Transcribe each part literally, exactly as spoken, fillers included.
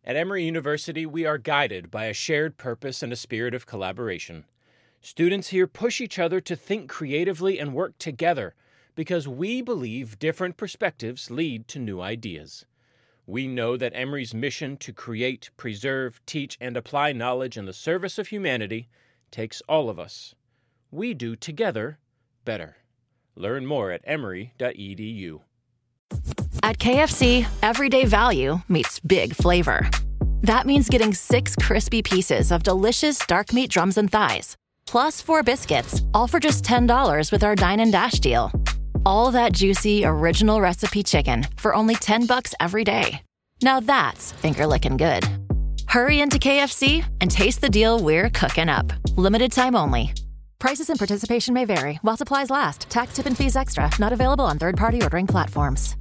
At Emory University, we are guided by a shared purpose and a spirit of collaboration. Students here push each other to think creatively and work together because we believe different perspectives lead to new ideas. We know that Emory's mission to create, preserve, teach, and apply knowledge in the service of humanity takes all of us. We do together better. Learn more at emory dot e d u. At K F C, everyday value meets big flavor. That means getting six crispy pieces of delicious dark meat drums and thighs, plus four biscuits, all for just ten dollars with our Dine and Dash deal. All that juicy, original recipe chicken for only ten bucks every day. Now that's finger-licking good. Hurry into K F C and taste the deal we're cooking up. Limited time only. Prices and participation may vary while supplies last. Tax, tip, and fees extra. Not available on third-party ordering platforms.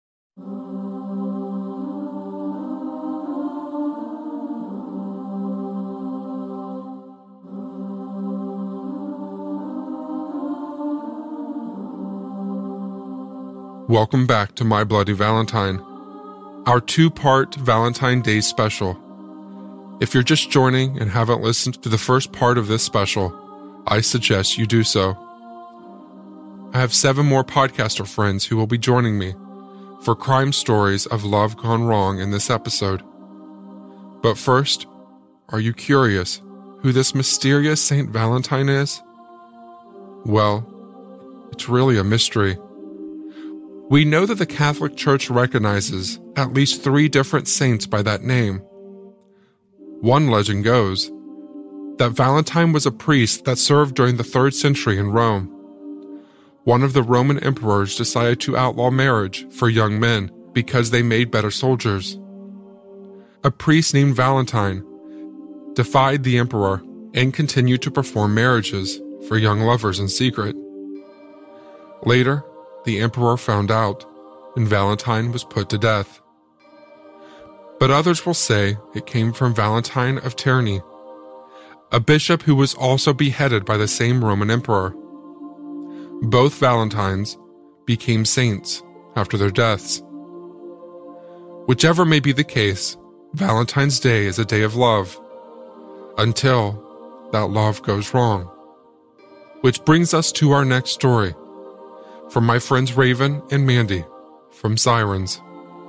Welcome back to My Bloody Valentine, our two-part Valentine Day special. If you're just joining and haven't listened to the first part of this special, I suggest you do so. I have seven more podcaster friends who will be joining me for crime stories of love gone wrong in this episode. But first, are you curious who this mysterious Saint Valentine is? Well, it's really a mystery. We know that the Catholic Church recognizes at least three different saints by that name. One legend goes that Valentine was a priest that served during the third century in Rome. One of the Roman emperors decided to outlaw marriage for young men because they made better soldiers. A priest named Valentine defied the emperor and continued to perform marriages for young lovers in secret. Later, the emperor found out, and Valentine was put to death. But others will say it came from Valentine of Terni, a bishop who was also beheaded by the same Roman emperor. Both Valentines became saints after their deaths. Whichever may be the case, Valentine's Day is a day of love, until that love goes wrong. Which brings us to our next story, from my friends Raven and Mandy from Sirens.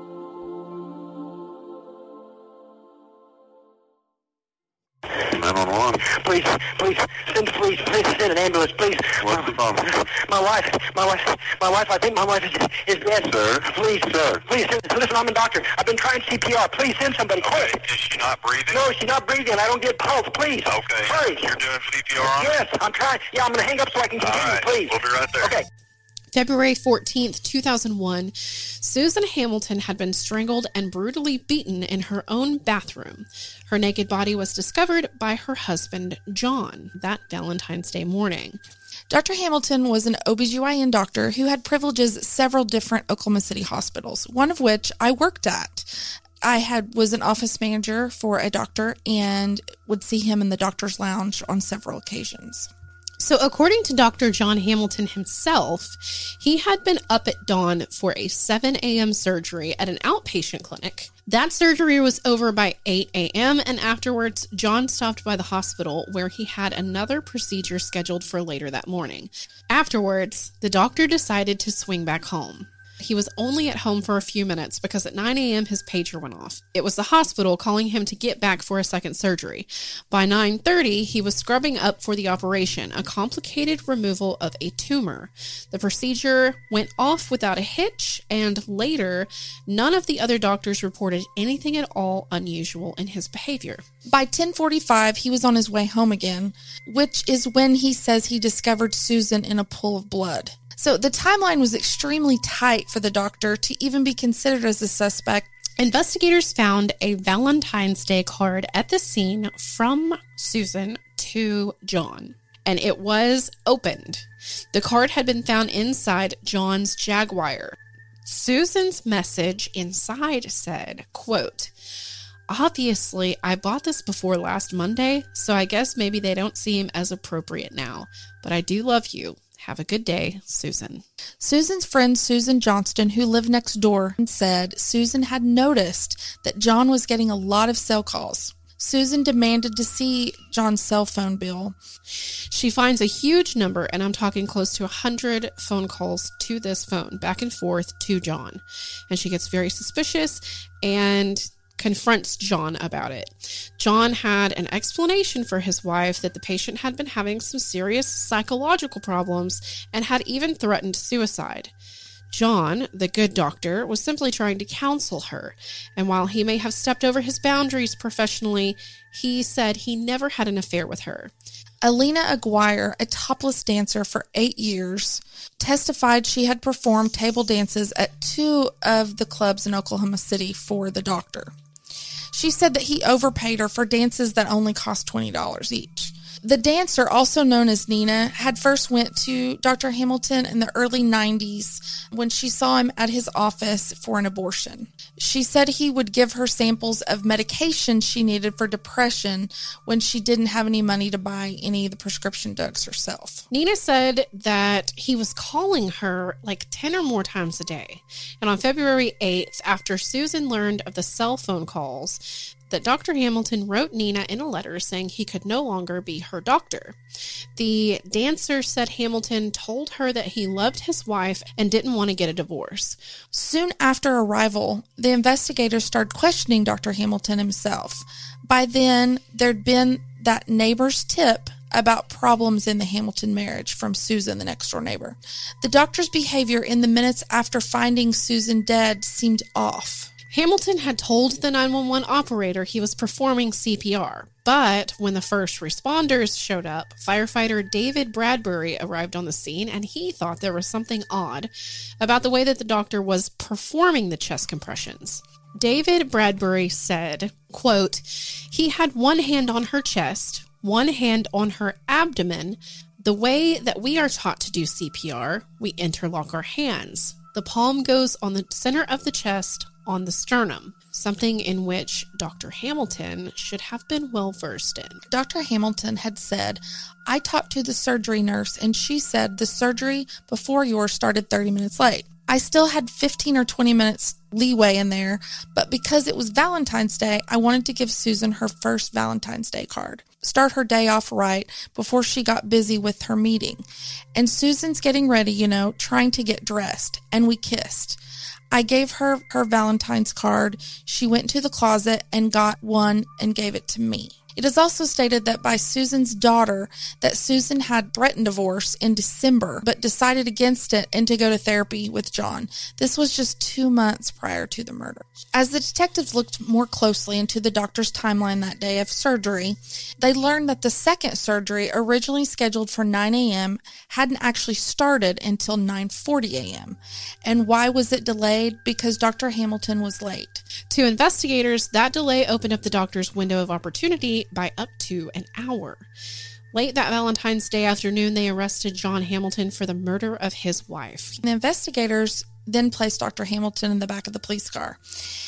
nine one one. Please, please, send, please, please send an ambulance, please. What's the problem? My wife, my wife, my wife, I think my wife is, is dead. Sir? Please, sir. Please, send, listen, I'm a doctor. I've been trying C P R. Please send somebody, quick. Okay. Is she not breathing? No, she's not breathing. I don't get pulse, please. Okay. Hurry. You're doing C P R on her? Yes, I'm trying. Yeah, I'm going to hang up so I can continue, All right. please. We'll be right there. Okay. February fourteenth, two thousand one, Susan Hamilton had been strangled and brutally beaten in her own bathroom. Her naked body was discovered by her husband, John, that Valentine's Day morning. Doctor Hamilton was an O B G Y N doctor who had privileges at several different Oklahoma City hospitals, one of which I worked at. I had was an office manager for a doctor and would see him in the doctor's lounge on several occasions. So according to Doctor John Hamilton himself, he had been up at dawn for a seven a.m. surgery at an outpatient clinic. That surgery was over by eight a.m. and afterwards, John stopped by the hospital where he had another procedure scheduled for later that morning. Afterwards, the doctor decided to swing back home. He was only at home for a few minutes because at nine a.m. his pager went off. It was the hospital calling him to get back for a second surgery. By nine thirty, he was scrubbing up for the operation, a complicated removal of a tumor. The procedure went off without a hitch, and later, none of the other doctors reported anything at all unusual in his behavior. By ten forty-five, he was on his way home again, which is when he says he discovered Susan in a pool of blood. So the timeline was extremely tight for the doctor to even be considered as a suspect. Investigators found a Valentine's Day card at the scene from Susan to John, and it was opened. The card had been found inside John's Jaguar. Susan's message inside said, quote, "Obviously, I bought this before last Monday, so I guess maybe they don't seem as appropriate now, but I do love you. Have a good day, Susan. Susan's friend Susan Johnston, who lived next door, said Susan had noticed that John was getting a lot of cell calls. Susan demanded to see John's cell phone bill. She finds a huge number, and I'm talking close to one hundred phone calls to this phone, back and forth to John. And she gets very suspicious and confronts John about it. John had an explanation for his wife that the patient had been having some serious psychological problems and had even threatened suicide. John, the good doctor, was simply trying to counsel her, and while he may have stepped over his boundaries professionally, he said he never had an affair with her. Alina Aguirre, a topless dancer for eight years, testified she had performed table dances at two of the clubs in Oklahoma City for the doctor. She said that he overpaid her for dances that only cost twenty dollars each. The dancer, also known as Nina, had first went to Doctor Hamilton in the early nineties when she saw him at his office for an abortion. She said he would give her samples of medication she needed for depression when she didn't have any money to buy any of the prescription drugs herself. Nina said that he was calling her like ten or more times a day. And on February eighth, after Susan learned of the cell phone calls, that Doctor Hamilton wrote Nina in a letter saying he could no longer be her doctor. The dancer said Hamilton told her that he loved his wife and didn't want to get a divorce. Soon after arrival, the investigators started questioning Doctor Hamilton himself. By then, there'd been that neighbor's tip about problems in the Hamilton marriage from Susan, the next-door neighbor. The doctor's behavior in the minutes after finding Susan dead seemed off. Hamilton had told the nine one one operator he was performing C P R, but when the first responders showed up, firefighter David Bradbury arrived on the scene, and he thought there was something odd about the way that the doctor was performing the chest compressions. David Bradbury said, quote, "He had one hand on her chest, one hand on her abdomen. The way that we are taught to do C P R, we interlock our hands. The palm goes on the center of the chest, on the sternum, something in which Doctor Hamilton should have been well versed in." Doctor Hamilton had said, "I talked to the surgery nurse and she said the surgery before yours started thirty minutes late. I still had fifteen or twenty minutes leeway in there, but because it was Valentine's Day, I wanted to give Susan her first Valentine's Day card. Start her day off right before she got busy with her meeting. And Susan's getting ready, you know, trying to get dressed, and we kissed. I gave her her Valentine's card. She went to the closet and got one and gave it to me." It is also stated that by Susan's daughter that Susan had threatened divorce in December, but decided against it and to go to therapy with John. This was just two months prior to the murder. As the detectives looked more closely into the doctor's timeline that day of surgery, they learned that the second surgery, originally scheduled for nine a.m., hadn't actually started until nine forty a.m. And why was it delayed? Because Doctor Hamilton was late. To investigators, that delay opened up the doctor's window of opportunity by up to an hour. Late that Valentine's Day afternoon, they arrested John Hamilton for the murder of his wife. The investigators then placed Doctor Hamilton in the back of the police car.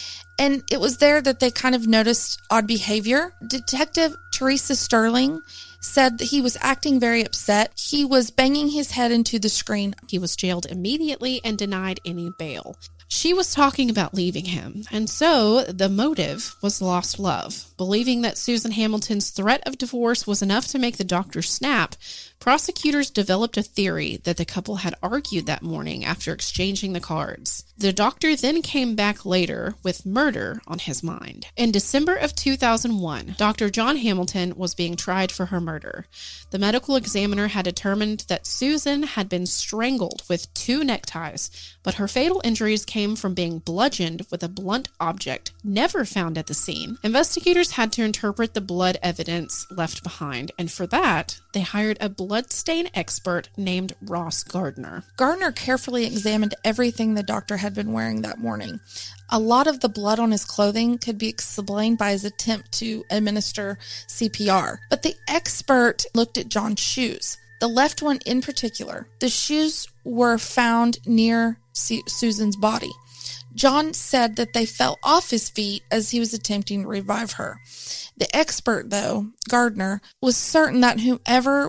And it was there that they kind of noticed odd behavior. Detective Teresa Sterling said that he was acting very upset. He was banging his head into the screen. He was jailed immediately and denied any bail. She was talking about leaving him, and so the motive was lost love. Believing that Susan Hamilton's threat of divorce was enough to make the doctor snap, prosecutors developed a theory that the couple had argued that morning after exchanging the cards. The doctor then came back later with murder on his mind. In December of two thousand one, Doctor John Hamilton was being tried for her murder. The medical examiner had determined that Susan had been strangled with two neckties, but her fatal injuries came from being bludgeoned with a blunt object never found at the scene. Investigators had to interpret the blood evidence left behind, and for that, they hired a bloodstain expert named Ross Gardner. Gardner carefully examined everything the doctor had been wearing that morning. A lot of the blood on his clothing could be explained by his attempt to administer C P R, but the expert looked at John's shoes, the left one in particular. The shoes were found near C- Susan's body. John said that they fell off his feet as he was attempting to revive her. The expert, though, Gardner, was certain that whoever was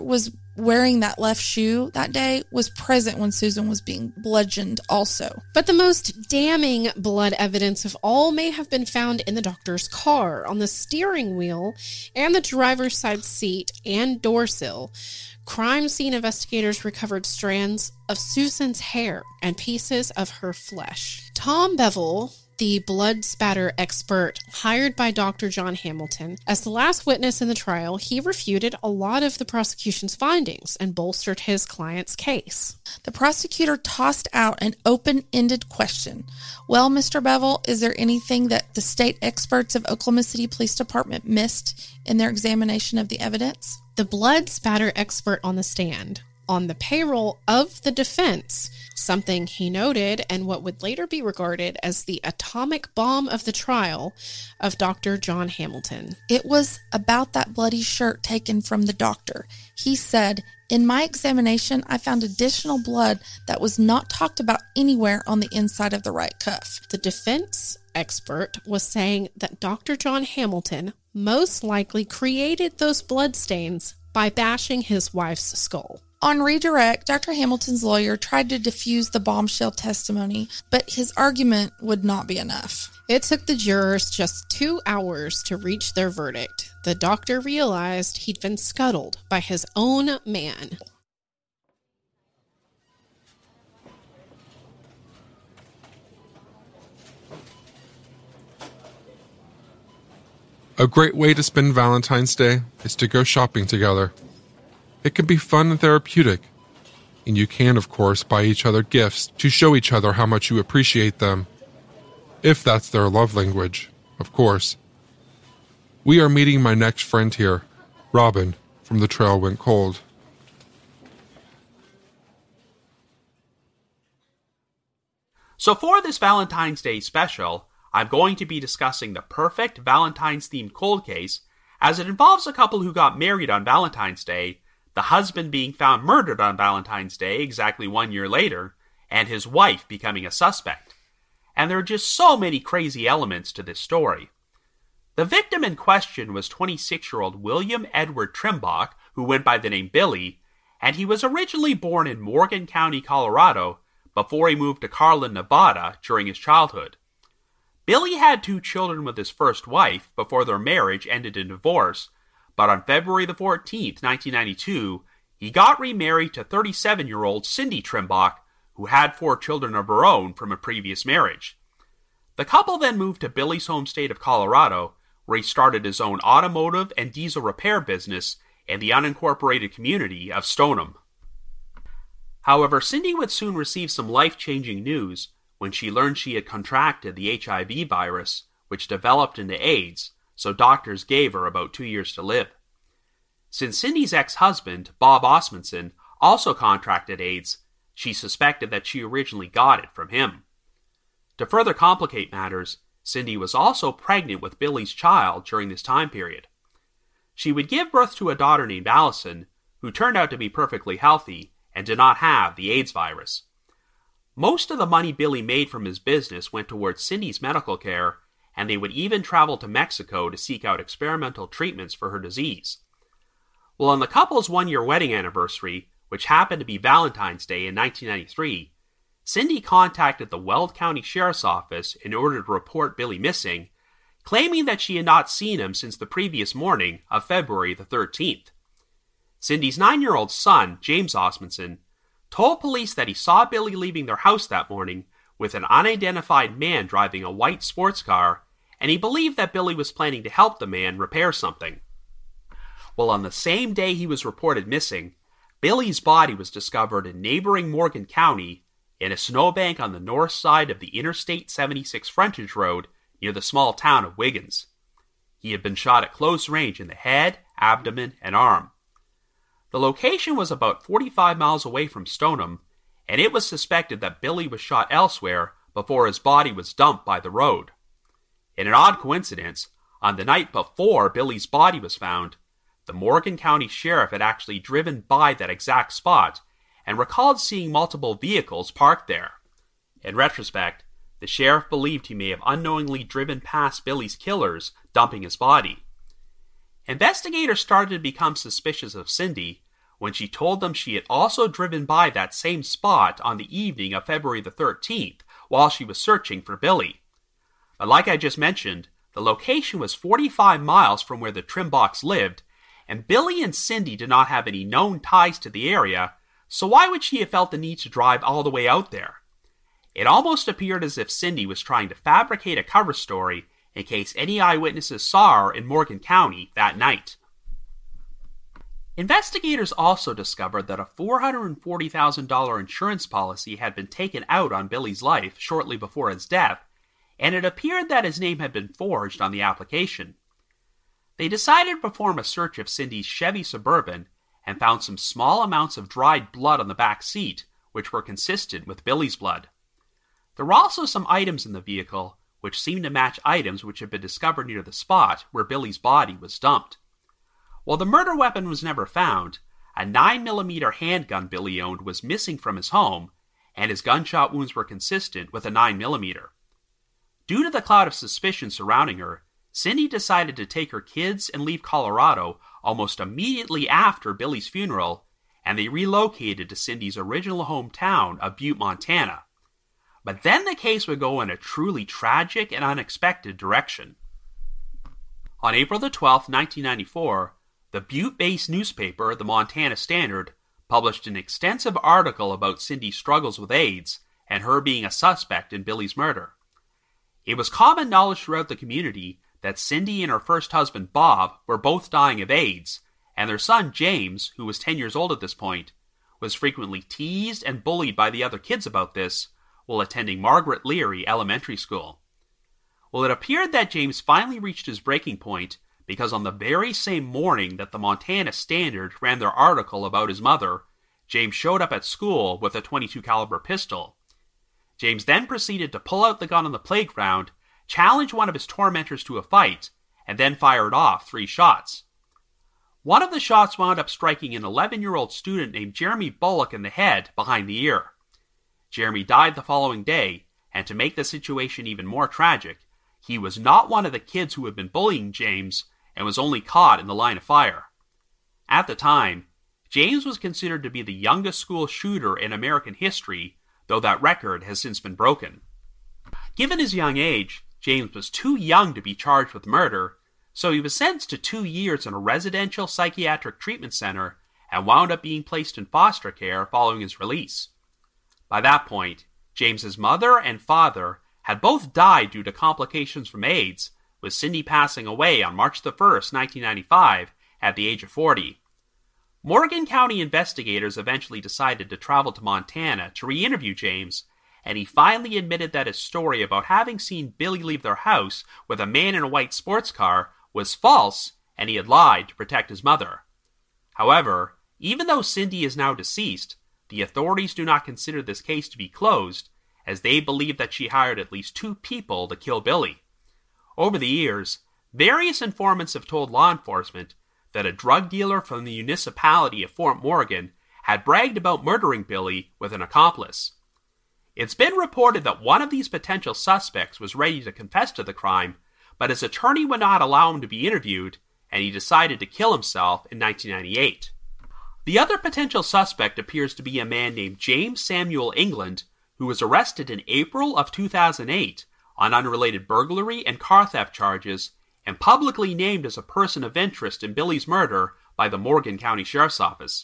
wearing that left shoe that day, was present when Susan was being bludgeoned also. But the most damning blood evidence of all may have been found in the doctor's car, on the steering wheel and the driver's side seat and door sill. Crime scene investigators recovered strands of Susan's hair and pieces of her flesh. Tom Bevel, the blood spatter expert hired by Doctor John Hamilton, as the last witness in the trial, he refuted a lot of the prosecution's findings and bolstered his client's case. The prosecutor tossed out an open-ended question. Well, Mister Bevel, is there anything that the state experts of Oklahoma City Police Department missed in their examination of the evidence? The blood spatter expert on the stand, on the payroll of the defense, something he noted and what would later be regarded as the atomic bomb of the trial of Doctor John Hamilton. It was about that bloody shirt taken from the doctor. He said, "In my examination, I found additional blood that was not talked about anywhere on the inside of the right cuff." The defense expert was saying that Doctor John Hamilton most likely created those blood stains by bashing his wife's skull. On redirect, Doctor Hamilton's lawyer tried to defuse the bombshell testimony, but his argument would not be enough. It took the jurors just two hours to reach their verdict. The doctor realized he'd been scuttled by his own man. A great way to spend Valentine's Day is to go shopping together. It can be fun and therapeutic, and you can, of course, buy each other gifts to show each other how much you appreciate them, if that's their love language, of course. We are meeting my next friend here, Robin, from The Trail Went Cold. So for this Valentine's Day special, I'm going to be discussing the perfect Valentine's-themed cold case, as it involves a couple who got married on Valentine's Day, the husband being found murdered on Valentine's Day exactly one year later, and his wife becoming a suspect. And there are just so many crazy elements to this story. The victim in question was twenty-six-year-old William Edward Trimbach, who went by the name Billy, and he was originally born in Morgan County, Colorado, before he moved to Carlin, Nevada during his childhood. Billy had two children with his first wife before their marriage ended in divorce, but on February the fourteenth, nineteen ninety-two, he got remarried to thirty-seven-year-old Cindy Trimbach, who had four children of her own from a previous marriage. The couple then moved to Billy's home state of Colorado, where he started his own automotive and diesel repair business in the unincorporated community of Stoneham. However, Cindy would soon receive some life-changing news when she learned she had contracted the H I V virus, which developed into AIDS, so doctors gave her about two years to live. Since Cindy's ex-husband, Bob Osmundson, also contracted AIDS, she suspected that she originally got it from him. To further complicate matters, Cindy was also pregnant with Billy's child during this time period. She would give birth to a daughter named Allison, who turned out to be perfectly healthy and did not have the AIDS virus. Most of the money Billy made from his business went towards Cindy's medical care, and they would even travel to Mexico to seek out experimental treatments for her disease. Well, on the couple's one-year wedding anniversary, which happened to be Valentine's Day in nineteen ninety-three, Cindy contacted the Weld County Sheriff's Office in order to report Billy missing, claiming that she had not seen him since the previous morning of February the thirteenth. Cindy's nine-year-old son, James Osmundson, told police that he saw Billy leaving their house that morning with an unidentified man driving a white sports car, and he believed that Billy was planning to help the man repair something. Well, on the same day he was reported missing, Billy's body was discovered in neighboring Morgan County in a snowbank on the north side of the Interstate seventy-six frontage road near the small town of Wiggins. He had been shot at close range in the head, abdomen, and arm. The location was about forty-five miles away from Stoneham, and it was suspected that Billy was shot elsewhere before his body was dumped by the road. In an odd coincidence, on the night before Billy's body was found, the Morgan County Sheriff had actually driven by that exact spot and recalled seeing multiple vehicles parked there. In retrospect, the sheriff believed he may have unknowingly driven past Billy's killers, dumping his body. Investigators started to become suspicious of Cindy when she told them she had also driven by that same spot on the evening of February the thirteenth while she was searching for Billy. But like I just mentioned, the location was forty-five miles from where the Trimbachs lived, and Billy and Cindy did not have any known ties to the area, so why would she have felt the need to drive all the way out there? It almost appeared as if Cindy was trying to fabricate a cover story in case any eyewitnesses saw her in Morgan County that night. Investigators also discovered that a four hundred forty thousand dollars insurance policy had been taken out on Billy's life shortly before his death, and it appeared that his name had been forged on the application. They decided to perform a search of Cindy's Chevy Suburban and found some small amounts of dried blood on the back seat, which were consistent with Billy's blood. There were also some items in the vehicle which seemed to match items which had been discovered near the spot where Billy's body was dumped. While the murder weapon was never found, a nine millimeter handgun Billy owned was missing from his home, and his gunshot wounds were consistent with a nine millimeter. Due to the cloud of suspicion surrounding her, Cindy decided to take her kids and leave Colorado almost immediately after Billy's funeral, and they relocated to Cindy's original hometown of Butte, Montana. But then the case would go in a truly tragic and unexpected direction. On April the twelfth, nineteen ninety-four, the Butte-based newspaper, the Montana Standard, published an extensive article about Cindy's struggles with AIDS and her being a suspect in Billy's murder. It was common knowledge throughout the community that Cindy and her first husband, Bob, were both dying of AIDS, and their son, James, who was ten years old at this point, was frequently teased and bullied by the other kids about this while attending Margaret Leary Elementary School. Well, it appeared that James finally reached his breaking point because on the very same morning that the Montana Standard ran their article about his mother, James showed up at school with a twenty-two caliber pistol. James then proceeded to pull out the gun on the playground, challenge one of his tormentors to a fight, and then fired off three shots. One of the shots wound up striking an eleven-year-old student named Jeremy Bullock in the head behind the ear. Jeremy died the following day, and to make the situation even more tragic, he was not one of the kids who had been bullying James and was only caught in the line of fire. At the time, James was considered to be the youngest school shooter in American history, though that record has since been broken. Given his young age, James was too young to be charged with murder, so he was sentenced to two years in a residential psychiatric treatment center and wound up being placed in foster care following his release. By that point, James's mother and father had both died due to complications from AIDS, with Cindy passing away on March the first, nineteen ninety-five, at the age of forty. Morgan County investigators eventually decided to travel to Montana to re-interview James, and he finally admitted that his story about having seen Billy leave their house with a man in a white sports car was false, and he had lied to protect his mother. However, even though Cindy is now deceased, the authorities do not consider this case to be closed, as they believe that she hired at least two people to kill Billy. Over the years, various informants have told law enforcement that a drug dealer from the municipality of Fort Morgan had bragged about murdering Billy with an accomplice. It's been reported that one of these potential suspects was ready to confess to the crime, but his attorney would not allow him to be interviewed, and he decided to kill himself in nineteen ninety-eight. The other potential suspect appears to be a man named James Samuel England, who was arrested in April of two thousand eight on unrelated burglary and car theft charges, and publicly named as a person of interest in Billy's murder by the Morgan County Sheriff's Office.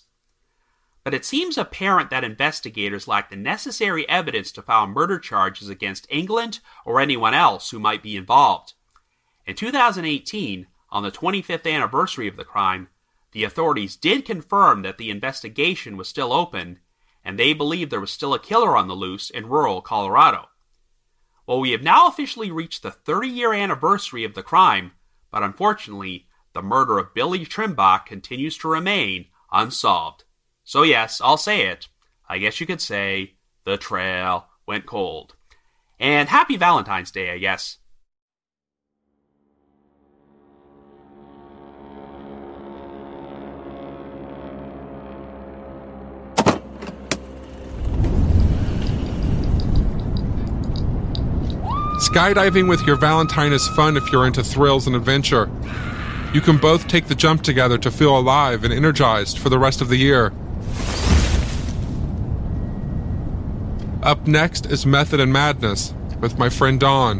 But it seems apparent that investigators lack the necessary evidence to file murder charges against England or anyone else who might be involved. In two thousand eighteen, on the twenty-fifth anniversary of the crime, the authorities did confirm that the investigation was still open, and they believed there was still a killer on the loose in rural Colorado. Well, we have now officially reached the thirty-year anniversary of the crime, but unfortunately, the murder of Billy Trimbach continues to remain unsolved. So yes, I'll say it. I guess you could say the trail went cold. And happy Valentine's Day, I guess. Skydiving with your Valentine is fun if you're into thrills and adventure. You can both take the jump together to feel alive and energized for the rest of the year. Up next is Method and Madness with my friend Dawn.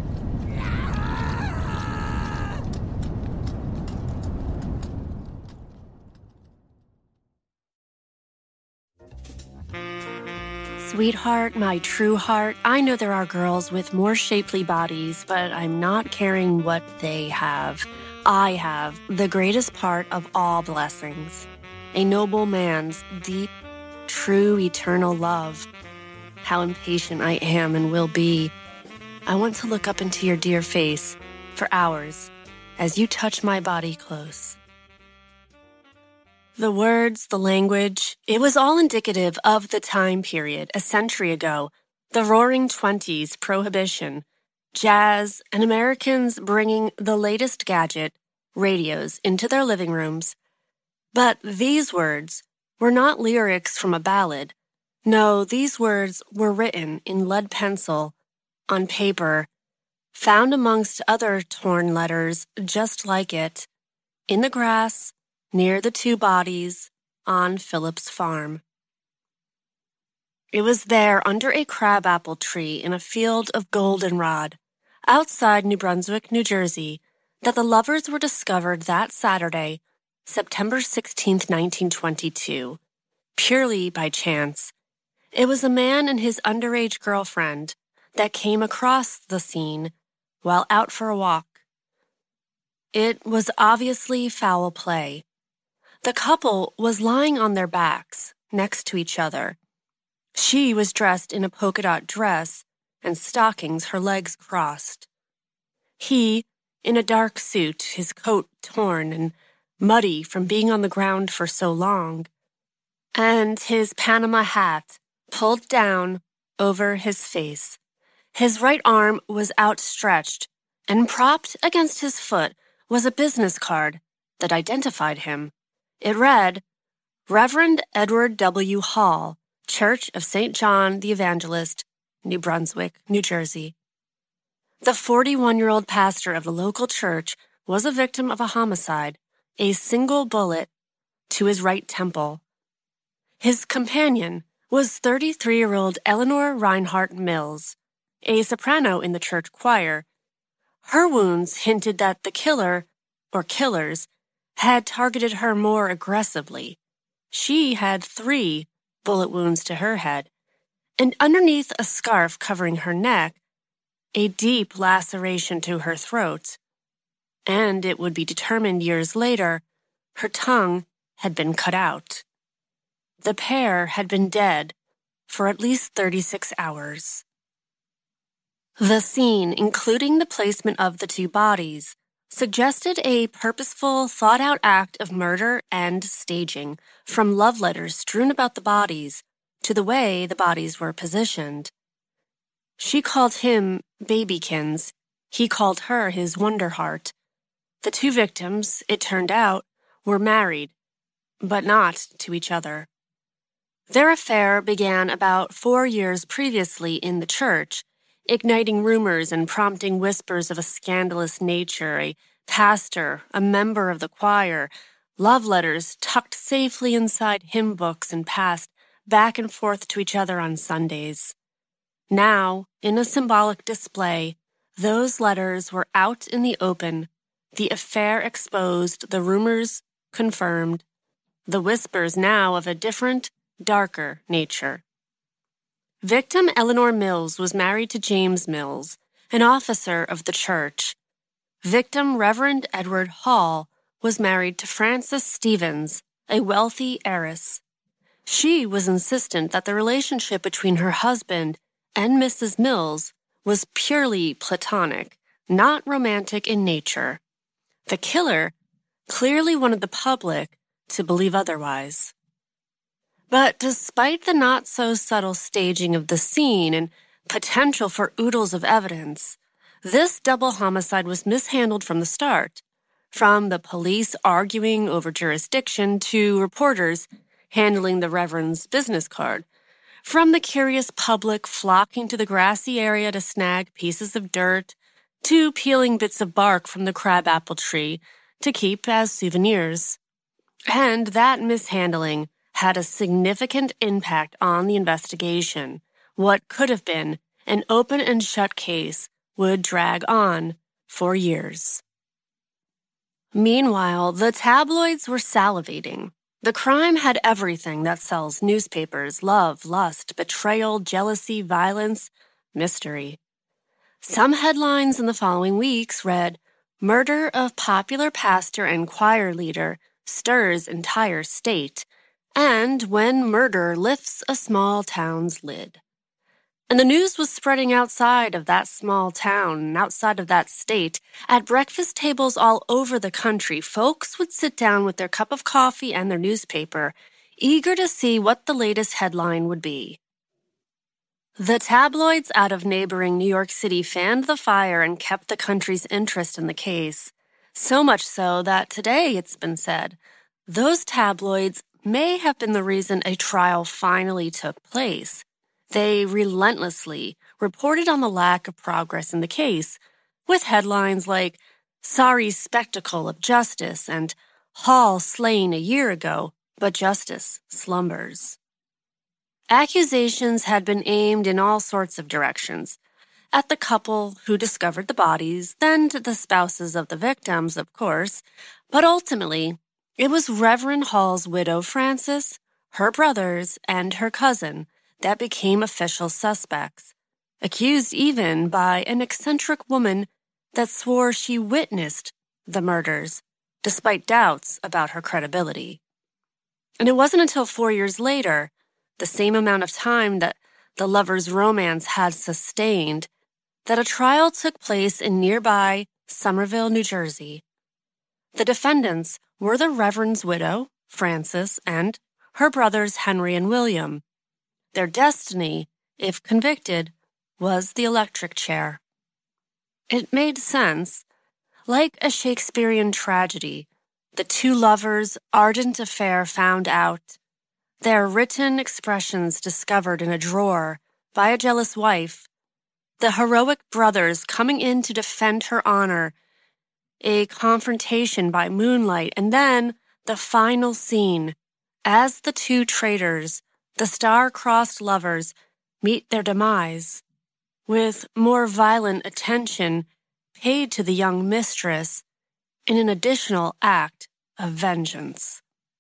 Sweetheart, my true heart, I know there are girls with more shapely bodies, but I'm not carrying what they have. I have the greatest part of all blessings, a noble man's deep, true, eternal love. How impatient I am and will be. I want to look up into your dear face for hours as you touch my body close. The words, the language, it was all indicative of the time period, a century ago, the roaring twenties, prohibition, jazz, and Americans bringing the latest gadget, radios, into their living rooms. But these words were not lyrics from a ballad. No, these words were written in lead pencil, on paper, found amongst other torn letters just like it, in the grass, near the two bodies, on Philip's farm. It was there under a crabapple tree in a field of goldenrod, outside New Brunswick, New Jersey, that the lovers were discovered that Saturday, September sixteenth, nineteen twenty-two, purely by chance. It was a man and his underage girlfriend that came across the scene while out for a walk. It was obviously foul play. The couple was lying on their backs, next to each other. She was dressed in a polka dot dress and stockings, her legs crossed. He, in a dark suit, his coat torn and muddy from being on the ground for so long, and his Panama hat pulled down over his face. His right arm was outstretched, and propped against his foot was a business card that identified him. It read, Reverend Edward W. Hall, Church of Saint John the Evangelist, New Brunswick, New Jersey. The forty-one-year-old pastor of the local church was a victim of a homicide, a single bullet to his right temple. His companion was thirty-three-year-old Eleanor Reinhardt Mills, a soprano in the church choir. Her wounds hinted that the killer, or killers, had targeted her more aggressively. She had three bullet wounds to her head, and underneath a scarf covering her neck, a deep laceration to her throat. And it would be determined years later, her tongue had been cut out. The pair had been dead for at least thirty-six hours. The scene, including the placement of the two bodies, suggested a purposeful, thought-out act of murder and staging, from love letters strewn about the bodies to the way the bodies were positioned. She called him Babykins. He called her his Wonder Heart. The two victims, it turned out, were married, but not to each other. Their affair began about four years previously in the church, igniting rumors and prompting whispers of a scandalous nature, a pastor, a member of the choir, love letters tucked safely inside hymn books and passed back and forth to each other on Sundays. Now, in a symbolic display, those letters were out in the open, the affair exposed, the rumors confirmed, the whispers now of a different, darker nature. Victim Eleanor Mills was married to James Mills, an officer of the church. Victim Reverend Edward Hall was married to Frances Stevens, a wealthy heiress. She was insistent that the relationship between her husband and Missus Mills was purely platonic, not romantic in nature. The killer clearly wanted the public to believe otherwise. But despite the not-so-subtle staging of the scene and potential for oodles of evidence, this double homicide was mishandled from the start, from the police arguing over jurisdiction to reporters handling the Reverend's business card, from the curious public flocking to the grassy area to snag pieces of dirt, to peeling bits of bark from the crabapple tree to keep as souvenirs. And that mishandling had a significant impact on the investigation. What could have been an open and shut case would drag on for years. Meanwhile, the tabloids were salivating. The crime had everything that sells newspapers: love, lust, betrayal, jealousy, violence, mystery. Some headlines in the following weeks read, "Murder of popular pastor and choir leader stirs entire state," and "When murder lifts a small town's lid." And the news was spreading outside of that small town and outside of that state. At breakfast tables all over the country, folks would sit down with their cup of coffee and their newspaper, eager to see what the latest headline would be. The tabloids out of neighboring New York City fanned the fire and kept the country's interest in the case. So much so that today, it's been said, those tabloids may have been the reason a trial finally took place. They relentlessly reported on the lack of progress in the case, with headlines like, "Sorry spectacle of justice," and "Hall slain a year ago, but justice slumbers." Accusations had been aimed in all sorts of directions. At the couple who discovered the bodies, then to the spouses of the victims, of course, but ultimately, it was Reverend Hall's widow, Frances, her brothers, and her cousin that became official suspects, accused even by an eccentric woman that swore she witnessed the murders, despite doubts about her credibility. And it wasn't until four years later, the same amount of time that the lovers' romance had sustained, that a trial took place in nearby Somerville, New Jersey. The defendants were the Reverend's widow, Frances, and her brothers Henry and William. Their destiny, if convicted, was the electric chair. It made sense. Like a Shakespearean tragedy, the two lovers' ardent affair found out, their written expressions discovered in a drawer by a jealous wife, the heroic brothers coming in to defend her honor, a confrontation by moonlight, and then the final scene as the two traitors, the star-crossed lovers, meet their demise, with more violent attention paid to the young mistress in an additional act of vengeance.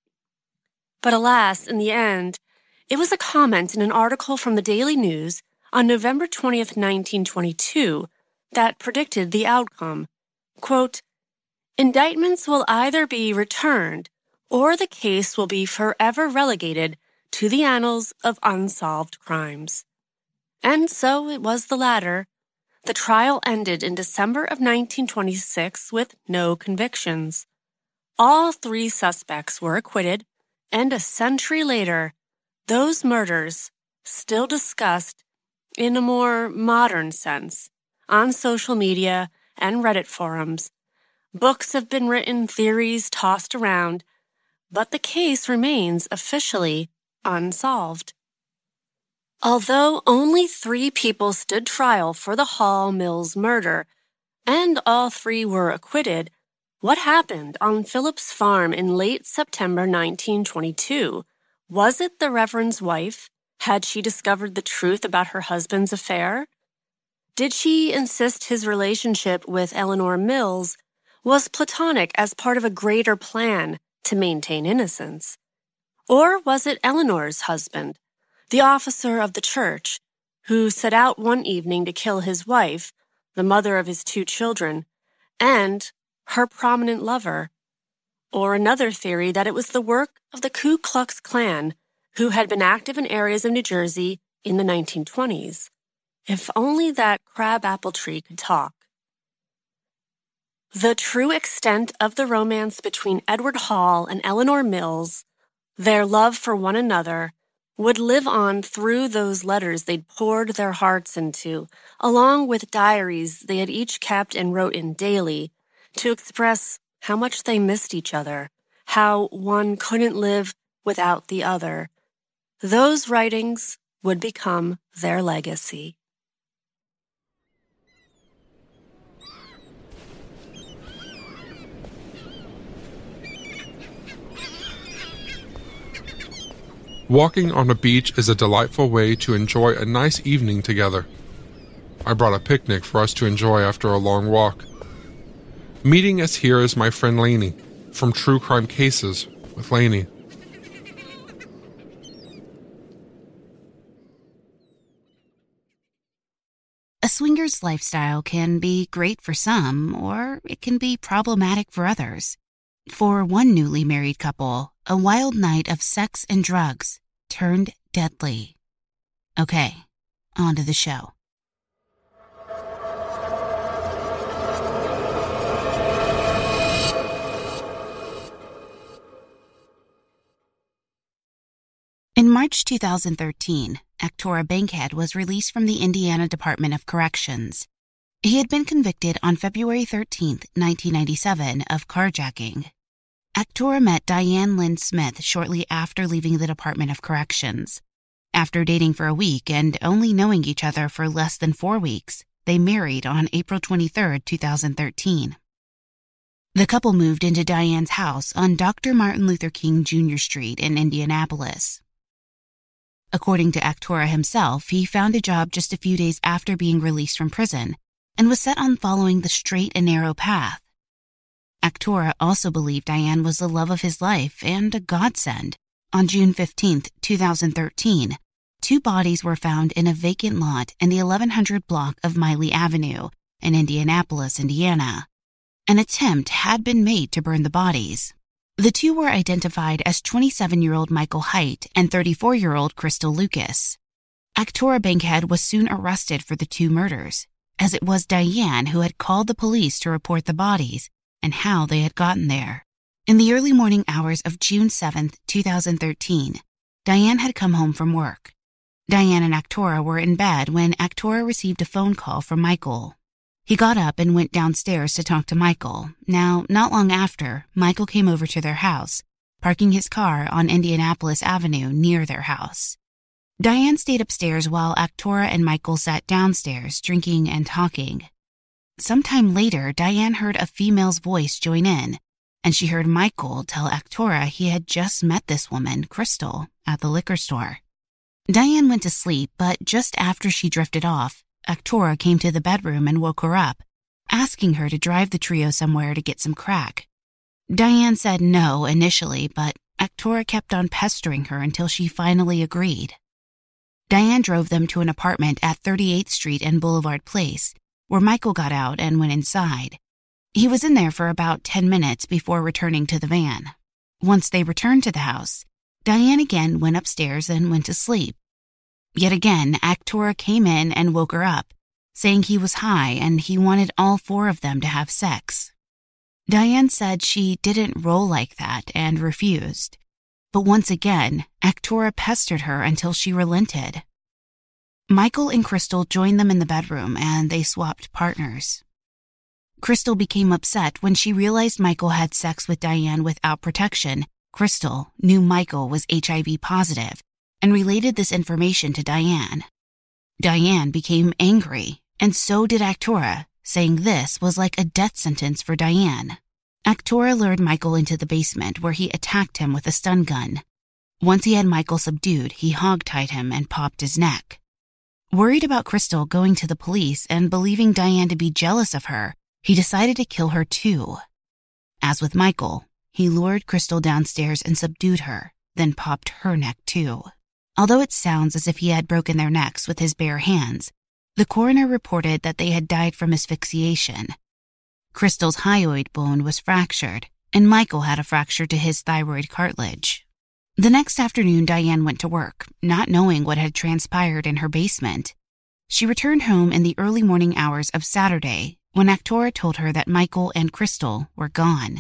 But alas, in the end, it was a comment in an article from the Daily News on November twentieth, nineteen twenty-two, that predicted the outcome. Quote, "Indictments will either be returned or the case will be forever relegated to the annals of unsolved crimes." And so it was the latter. The trial ended in December of nineteen twenty-six with no convictions. All three suspects were acquitted, and a century later, those murders, still discussed in a more modern sense on social media and Reddit forums. Books have been written, theories tossed around, but the case remains officially unsolved. Although only three people stood trial for the Hall Mills murder, and all three were acquitted, what happened on Phillips Farm in late September nineteen twenty-two? Was it the Reverend's wife? Had she discovered the truth about her husband's affair? Did she insist his relationship with Eleanor Mills was platonic as part of a greater plan to maintain innocence? Or was it Eleanor's husband, the officer of the church, who set out one evening to kill his wife, the mother of his two children, and her prominent lover? Or another theory that it was the work of the Ku Klux Klan, who had been active in areas of New Jersey in the nineteen twenties. If only that crabapple tree could talk. The true extent of the romance between Edward Hall and Eleanor Mills, their love for one another, would live on through those letters they'd poured their hearts into, along with diaries they had each kept and wrote in daily to express how much they missed each other, how one couldn't live without the other. Those writings would become their legacy. Walking on a beach is a delightful way to enjoy a nice evening together. I brought a picnic for us to enjoy after a long walk. Meeting us here is my friend Lainey from True Crime Cases with Lainey. A swinger's lifestyle can be great for some, or it can be problematic for others. For one newly married couple, a wild night of sex and drugs turned deadly. Okay, on to the show. In March two thousand thirteen, Actora Bankhead was released from the Indiana Department of Corrections. He had been convicted on February thirteenth, nineteen ninety-seven, of carjacking. Actora met Diane Lynn Smith shortly after leaving the Department of Corrections. After dating for a week and only knowing each other for less than four weeks, they married on April twenty-third, two thousand thirteen. The couple moved into Diane's house on Doctor Martin Luther King Junior Street in Indianapolis. According to Actora himself, he found a job just a few days after being released from prison and was set on following the straight and narrow path. Actora also believed Diane was the love of his life and a godsend. On June fifteenth, two thousand thirteen, two bodies were found in a vacant lot in the eleven hundred block of Miley Avenue in Indianapolis, Indiana. An attempt had been made to burn the bodies. The two were identified as twenty-seven-year-old Michael Hite and thirty-four-year-old Crystal Lucas. Actora Bankhead was soon arrested for the two murders, as it was Diane who had called the police to report the bodies and how they had gotten there. In the early morning hours of June seventh, two thousand thirteen, Diane had come home from work. Diane and Actora were in bed when Actora received a phone call from Michael. He got up and went downstairs to talk to Michael. Now, not long after, Michael came over to their house, parking his car on Indianapolis Avenue near their house. Diane stayed upstairs while Actora and Michael sat downstairs, drinking and talking. Sometime later, Diane heard a female's voice join in, and she heard Michael tell Actora he had just met this woman, Crystal, at the liquor store. Diane went to sleep, but just after she drifted off, Actora came to the bedroom and woke her up, asking her to drive the trio somewhere to get some crack. Diane said no initially, but Actora kept on pestering her until she finally agreed. Diane drove them to an apartment at thirty-eighth Street and Boulevard Place, where Michael got out and went inside. He was in there for about ten minutes before returning to the van. Once they returned to the house, Diane again went upstairs and went to sleep. Yet again, Actora came in and woke her up, saying he was high and he wanted all four of them to have sex. Diane said she didn't roll like that and refused. But once again, Actora pestered her until she relented. Michael and Crystal joined them in the bedroom and they swapped partners. Crystal became upset when she realized Michael had sex with Diane without protection. Crystal knew Michael was H I V positive and related this information to Diane. Diane became angry, and so did Actora, saying this was like a death sentence for Diane. Actora lured Michael into the basement where he attacked him with a stun gun. Once he had Michael subdued, he hogtied him and popped his neck. Worried about Crystal going to the police and believing Diane to be jealous of her, he decided to kill her too. As with Michael, he lured Crystal downstairs and subdued her, then popped her neck too. Although it sounds as if he had broken their necks with his bare hands, the coroner reported that they had died from asphyxiation. Crystal's hyoid bone was fractured, and Michael had a fracture to his thyroid cartilage. The next afternoon, Diane went to work, not knowing what had transpired in her basement. She returned home in the early morning hours of Saturday when Actora told her that Michael and Crystal were gone.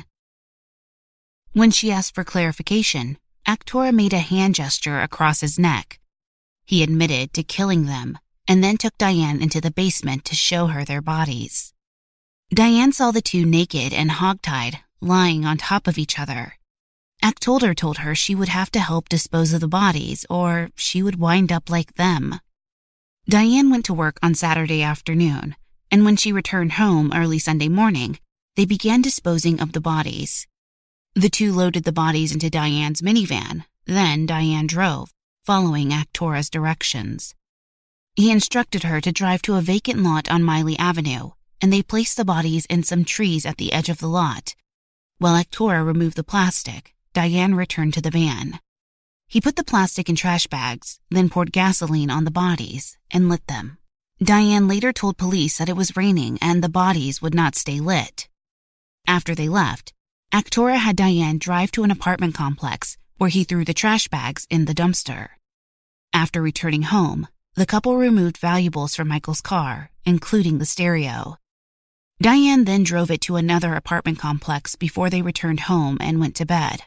When she asked for clarification, Actora made a hand gesture across his neck. He admitted to killing them and then took Diane into the basement to show her their bodies. Diane saw the two naked and hogtied, lying on top of each other. Actora told her she would have to help dispose of the bodies or she would wind up like them. Diane went to work on Saturday afternoon, and when she returned home early Sunday morning, they began disposing of the bodies. The two loaded the bodies into Diane's minivan, then Diane drove, following Actora's directions. He instructed her to drive to a vacant lot on Miley Avenue, and they placed the bodies in some trees at the edge of the lot. While Actora removed the plastic, Diane returned to the van. He put the plastic in trash bags, then poured gasoline on the bodies and lit them. Diane later told police that it was raining and the bodies would not stay lit. After they left, Actora had Diane drive to an apartment complex where he threw the trash bags in the dumpster. After returning home, the couple removed valuables from Michael's car, including the stereo. Diane then drove it to another apartment complex before they returned home and went to bed.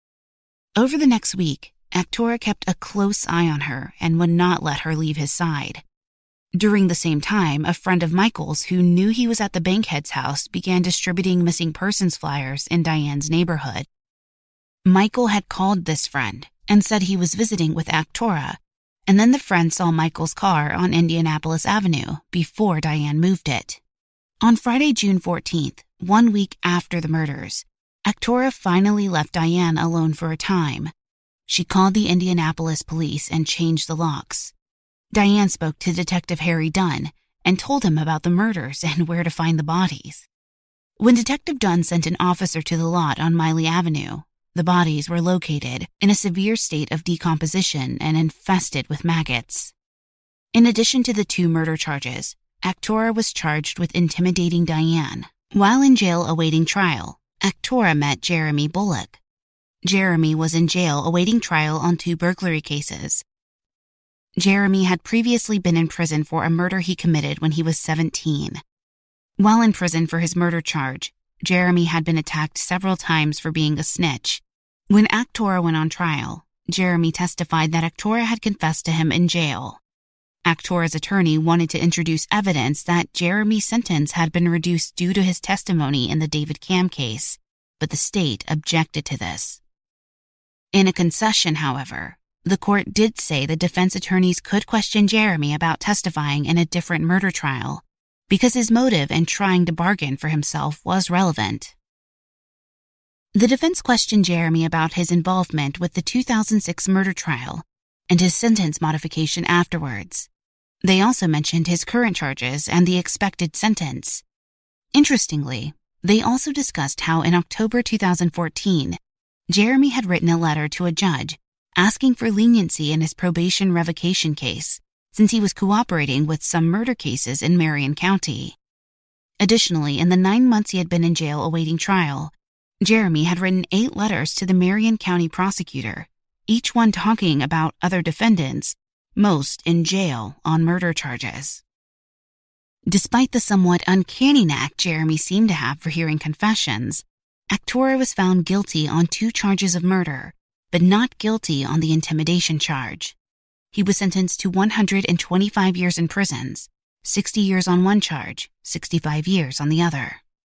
Over the next week, Actora kept a close eye on her and would not let her leave his side. During the same time, a friend of Michael's who knew he was at the Bankhead's house began distributing missing persons flyers in Diane's neighborhood. Michael had called this friend and said he was visiting with Actora, and then the friend saw Michael's car on Indianapolis Avenue before Diane moved it. On Friday, June fourteenth, one week after the murders, Actora finally left Diane alone for a time. She called the Indianapolis police and changed the locks. Diane spoke to Detective Harry Dunn and told him about the murders and where to find the bodies. When Detective Dunn sent an officer to the lot on Miley Avenue, the bodies were located in a severe state of decomposition and infested with maggots. In addition to the two murder charges, Actora was charged with intimidating Diane. While in jail awaiting trial, Actora met Jeremy Bullock. Jeremy was in jail awaiting trial on two burglary cases. Jeremy had previously been in prison for a murder he committed when he was seventeen. While in prison for his murder charge, Jeremy had been attacked several times for being a snitch. When Actora went on trial, Jeremy testified that Actora had confessed to him in jail. Actora's attorney wanted to introduce evidence that Jeremy's sentence had been reduced due to his testimony in the David Cam case, but the state objected to this. In a concession, however, the court did say the defense attorneys could question Jeremy about testifying in a different murder trial because his motive in trying to bargain for himself was relevant. The defense questioned Jeremy about his involvement with the two thousand six murder trial and his sentence modification afterwards. They also mentioned his current charges and the expected sentence. Interestingly, they also discussed how in October two thousand fourteen, Jeremy had written a letter to a judge asking for leniency in his probation revocation case since he was cooperating with some murder cases in Marion County. Additionally, in the nine months he had been in jail awaiting trial, Jeremy had written eight letters to the Marion County prosecutor, each one talking about other defendants, most in jail on murder charges. Despite the somewhat uncanny knack Jeremy seemed to have for hearing confessions, Actora was found guilty on two charges of murder, but not guilty on the intimidation charge. He was sentenced to one hundred twenty-five years in prisons, sixty years on one charge, sixty-five years on the other.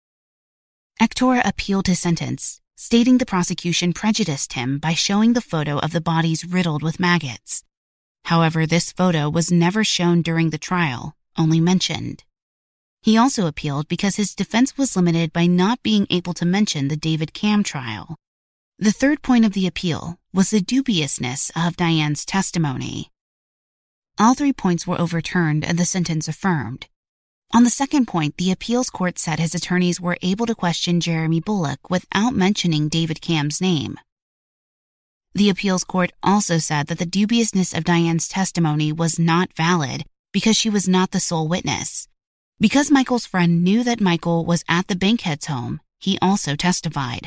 Actora appealed his sentence, stating the prosecution prejudiced him by showing the photo of the bodies riddled with maggots. However, this photo was never shown during the trial, only mentioned. He also appealed because his defense was limited by not being able to mention the David Cam trial. The third point of the appeal was the dubiousness of Diane's testimony. All three points were overturned and the sentence affirmed. On the second point, the appeals court said his attorneys were able to question Jeremy Bullock without mentioning David Cam's name. The appeals court also said that the dubiousness of Diane's testimony was not valid because she was not the sole witness. Because Michael's friend knew that Michael was at the Bankhead's home, he also testified.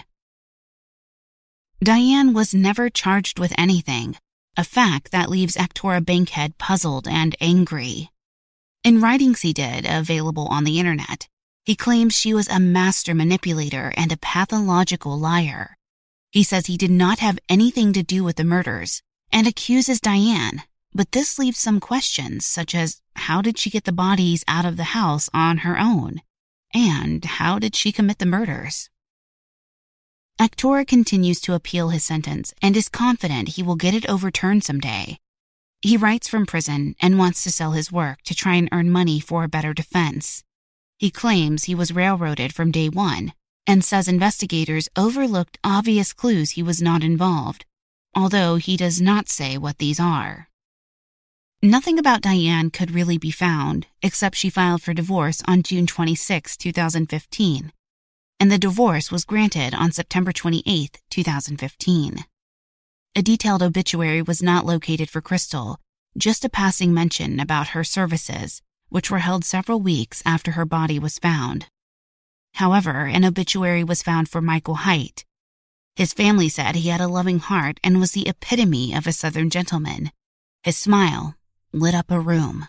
Diane was never charged with anything, a fact that leaves Actora Bankhead puzzled and angry. In writings he did, available on the internet, he claims she was a master manipulator and a pathological liar. He says he did not have anything to do with the murders and accuses Diane, but this leaves some questions such as how did she get the bodies out of the house on her own? And how did she commit the murders? Actora continues to appeal his sentence and is confident he will get it overturned someday. He writes from prison and wants to sell his work to try and earn money for a better defense. He claims he was railroaded from day one and says investigators overlooked obvious clues he was not involved, although he does not say what these are. Nothing about Diane could really be found, except she filed for divorce on June twenty-sixth, two thousand fifteen, and the divorce was granted on September twenty-eighth, two thousand fifteen. A detailed obituary was not located for Crystal, just a passing mention about her services, which were held several weeks after her body was found. However, an obituary was found for Michael Hite. His family said he had a loving heart and was the epitome of a Southern gentleman. His smile lit up a room.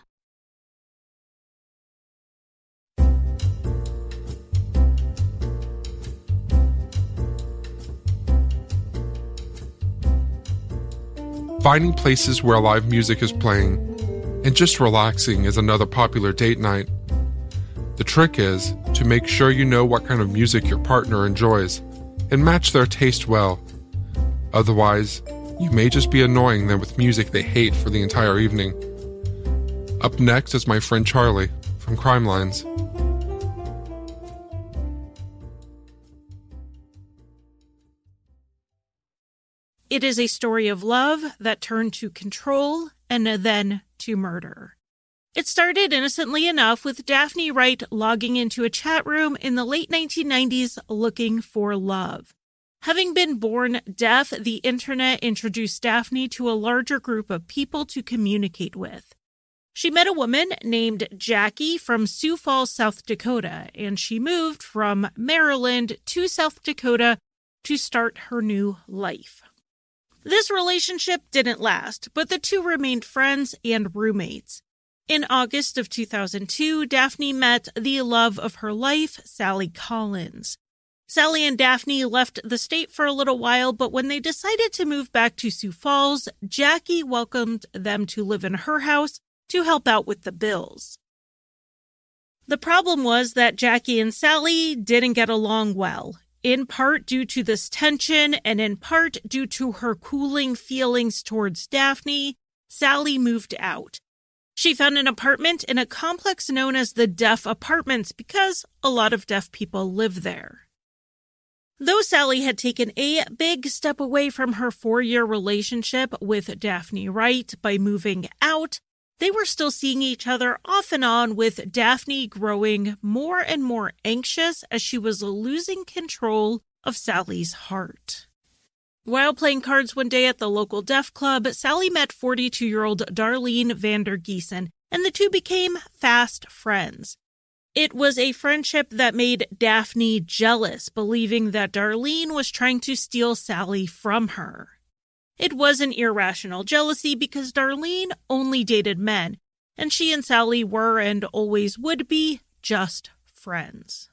Finding places where live music is playing and just relaxing is another popular date night. The trick is to make sure you know what kind of music your partner enjoys and match their taste well. Otherwise, you may just be annoying them with music they hate for the entire evening. Up next is my friend Charlie from Crime Lines. It is a story of love that turned to control and then to murder. It started innocently enough with Daphne Wright logging into a chat room in the late nineteen nineties looking for love. Having been born deaf, the internet introduced Daphne to a larger group of people to communicate with. She met a woman named Jackie from Sioux Falls, South Dakota, and she moved from Maryland to South Dakota to start her new life. This relationship didn't last, but the two remained friends and roommates. In August of two thousand two, Daphne met the love of her life, Sally Collins. Sally and Daphne left the state for a little while, but when they decided to move back to Sioux Falls, Jackie welcomed them to live in her house to help out with the bills. The problem was that Jackie and Sally didn't get along well, in part due to this tension and in part due to her cooling feelings towards Daphne. Sally moved out. She found an apartment in a complex known as the Deaf Apartments because a lot of deaf people live there. Though Sally had taken a big step away from her four-year relationship with Daphne Wright by moving out, they were still seeing each other off and on, with Daphne growing more and more anxious as she was losing control of Sally's heart. While playing cards one day at the local deaf club, Sally met forty-two-year-old Darlene Vandergiesen, and the two became fast friends. It was a friendship that made Daphne jealous, believing that Darlene was trying to steal Sally from her. It was an irrational jealousy because Darlene only dated men, and she and Sally were and always would be just friends.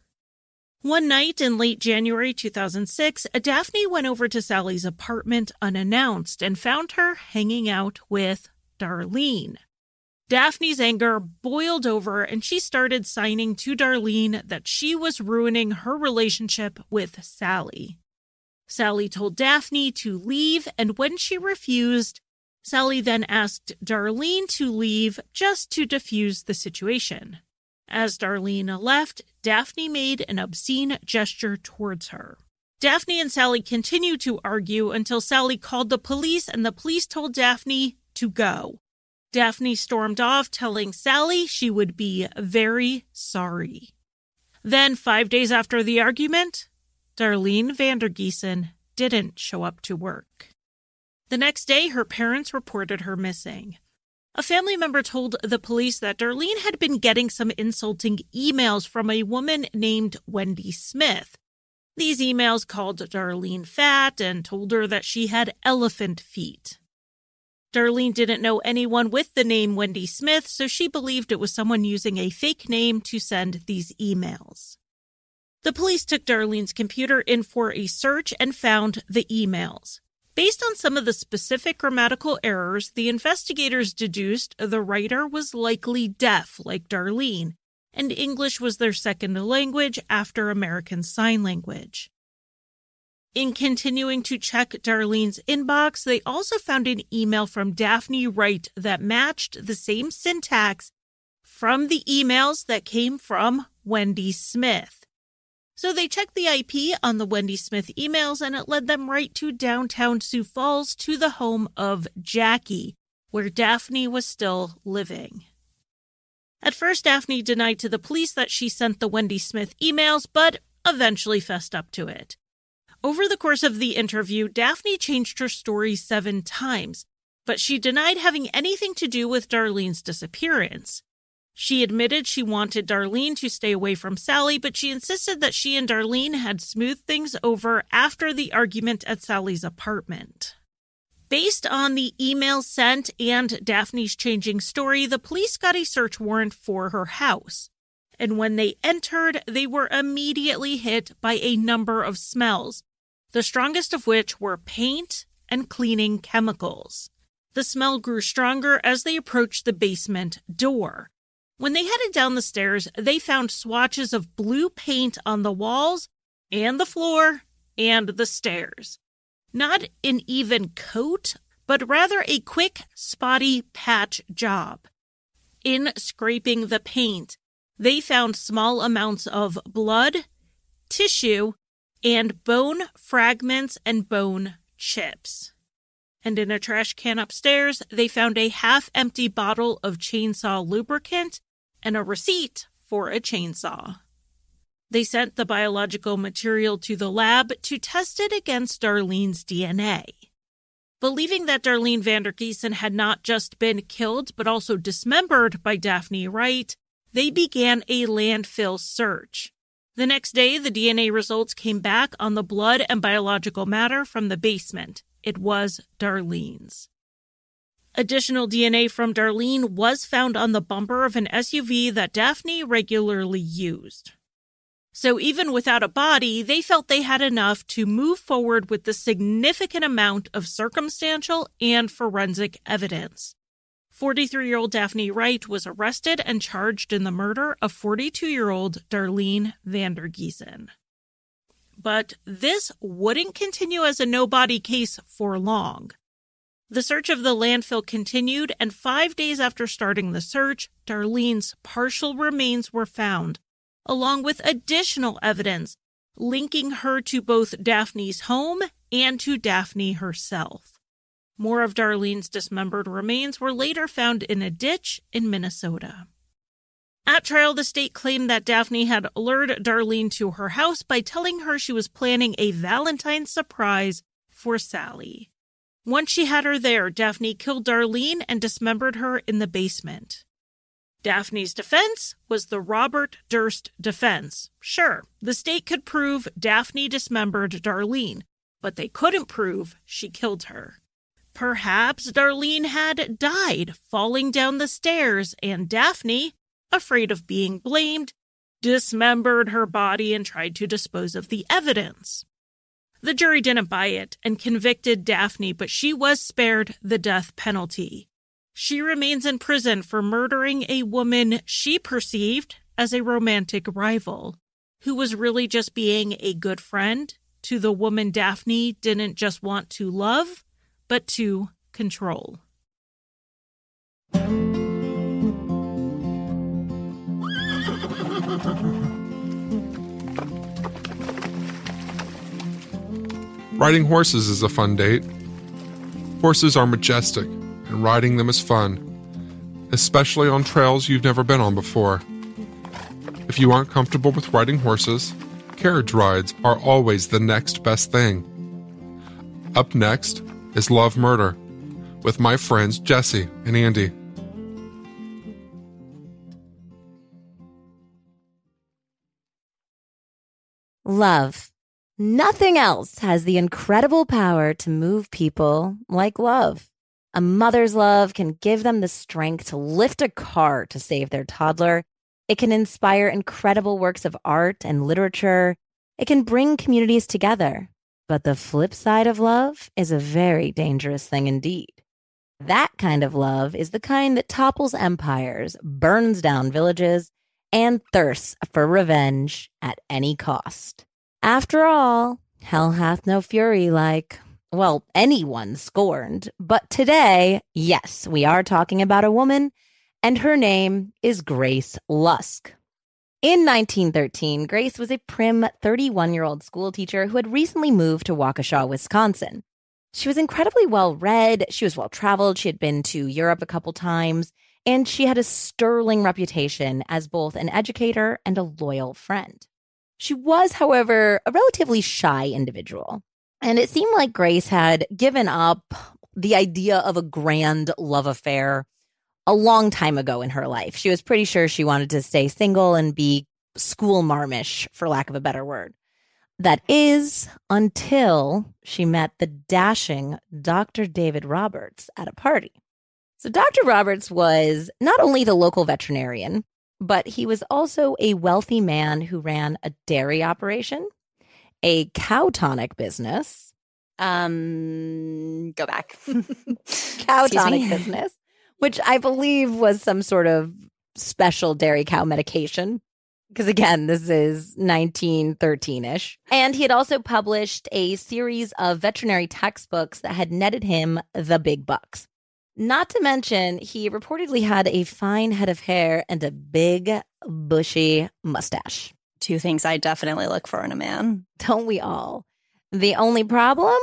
One night in late January two thousand six, Daphne went over to Sally's apartment unannounced and found her hanging out with Darlene. Daphne's anger boiled over and she started signing to Darlene that she was ruining her relationship with Sally. Sally told Daphne to leave, and when she refused, Sally then asked Darlene to leave just to defuse the situation. As Darlene left, Daphne made an obscene gesture towards her. Daphne and Sally continued to argue until Sally called the police and the police told Daphne to go. Daphne stormed off, telling Sally she would be very sorry. Then, five days after the argument, Darlene Vandergiesen didn't show up to work. The next day, her parents reported her missing. A family member told the police that Darlene had been getting some insulting emails from a woman named Wendy Smith. These emails called Darlene fat and told her that she had elephant feet. Darlene didn't know anyone with the name Wendy Smith, so she believed it was someone using a fake name to send these emails. The police took Darlene's computer in for a search and found the emails. Based on some of the specific grammatical errors, the investigators deduced the writer was likely deaf, like Darlene, and English was their second language after American Sign Language. In continuing to check Darlene's inbox, they also found an email from Daphne Wright that matched the same syntax from the emails that came from Wendy Smith. So they checked the I P on the Wendy Smith emails, and it led them right to downtown Sioux Falls to the home of Jackie, where Daphne was still living. At first, Daphne denied to the police that she sent the Wendy Smith emails, but eventually fessed up to it. Over the course of the interview, Daphne changed her story seven times, but she denied having anything to do with Darlene's disappearance. She admitted she wanted Darlene to stay away from Sally, but she insisted that she and Darlene had smoothed things over after the argument at Sally's apartment. Based on the emails sent and Daphne's changing story, the police got a search warrant for her house. And when they entered, they were immediately hit by a number of smells, the strongest of which were paint and cleaning chemicals. The smell grew stronger as they approached the basement door. When they headed down the stairs, they found swatches of blue paint on the walls and the floor and the stairs. Not an even coat, but rather a quick, spotty patch job. In scraping the paint, they found small amounts of blood, tissue, and bone fragments and bone chips. And in a trash can upstairs, they found a half-empty bottle of chainsaw lubricant and a receipt for a chainsaw. They sent the biological material to the lab to test it against Darlene's D N A. Believing that Darlene Vandergiesen had not just been killed but also dismembered by Daphne Wright, they began a landfill search. The next day, the D N A results came back on the blood and biological matter from the basement. It was Darlene's. Additional D N A from Darlene was found on the bumper of an S U V that Daphne regularly used. So even without a body, they felt they had enough to move forward with the significant amount of circumstantial and forensic evidence. forty-three-year-old Daphne Wright was arrested and charged in the murder of forty-two-year-old Darlene Vandergiesen. But this wouldn't continue as a no-body case for long. The search of the landfill continued, and five days after starting the search, Darlene's partial remains were found, along with additional evidence linking her to both Daphne's home and to Daphne herself. More of Darlene's dismembered remains were later found in a ditch in Minnesota. At trial, the state claimed that Daphne had lured Darlene to her house by telling her she was planning a Valentine's surprise for Sally. Once she had her there, Daphne killed Darlene and dismembered her in the basement. Daphne's defense was the Robert Durst defense. Sure, the state could prove Daphne dismembered Darlene, but they couldn't prove she killed her. Perhaps Darlene had died falling down the stairs, and Daphne, afraid of being blamed, dismembered her body and tried to dispose of the evidence. The jury didn't buy it and convicted Daphne, but she was spared the death penalty. She remains in prison for murdering a woman she perceived as a romantic rival, who was really just being a good friend to the woman Daphne didn't just want to love, but to control. Riding horses is a fun date. Horses are majestic, and riding them is fun, especially on trails you've never been on before. If you aren't comfortable with riding horses, carriage rides are always the next best thing. Up next is Love Murder with my friends Jesse and Andy. Love. Nothing else has the incredible power to move people like love. A mother's love can give them the strength to lift a car to save their toddler. It can inspire incredible works of art and literature. It can bring communities together. But the flip side of love is a very dangerous thing indeed. That kind of love is the kind that topples empires, burns down villages, and thirsts for revenge at any cost. After all, hell hath no fury like, well, anyone scorned. But today, yes, we are talking about a woman, and her name is Grace Lusk. In nineteen thirteen, Grace was a prim thirty-one-year-old schoolteacher who had recently moved to Waukesha, Wisconsin. She was incredibly well-read, she was well-traveled, she had been to Europe a couple times, and she had a sterling reputation as both an educator and a loyal friend. She was, however, a relatively shy individual, and it seemed like Grace had given up the idea of a grand love affair a long time ago in her life. She was pretty sure she wanted to stay single and be school marmish, for lack of a better word. That is, until she met the dashing Doctor David Roberts at a party. So Doctor Roberts was not only the local veterinarian, but he was also a wealthy man who ran a dairy operation, a cow tonic business. Um, go back. Cow tonic business, which I believe was some sort of special dairy cow medication. Because again, this is nineteen thirteen-ish. And he had also published a series of veterinary textbooks that had netted him the big bucks. Not to mention, he reportedly had a fine head of hair and a big, bushy mustache. Two things I definitely look for in a man. Don't we all? The only problem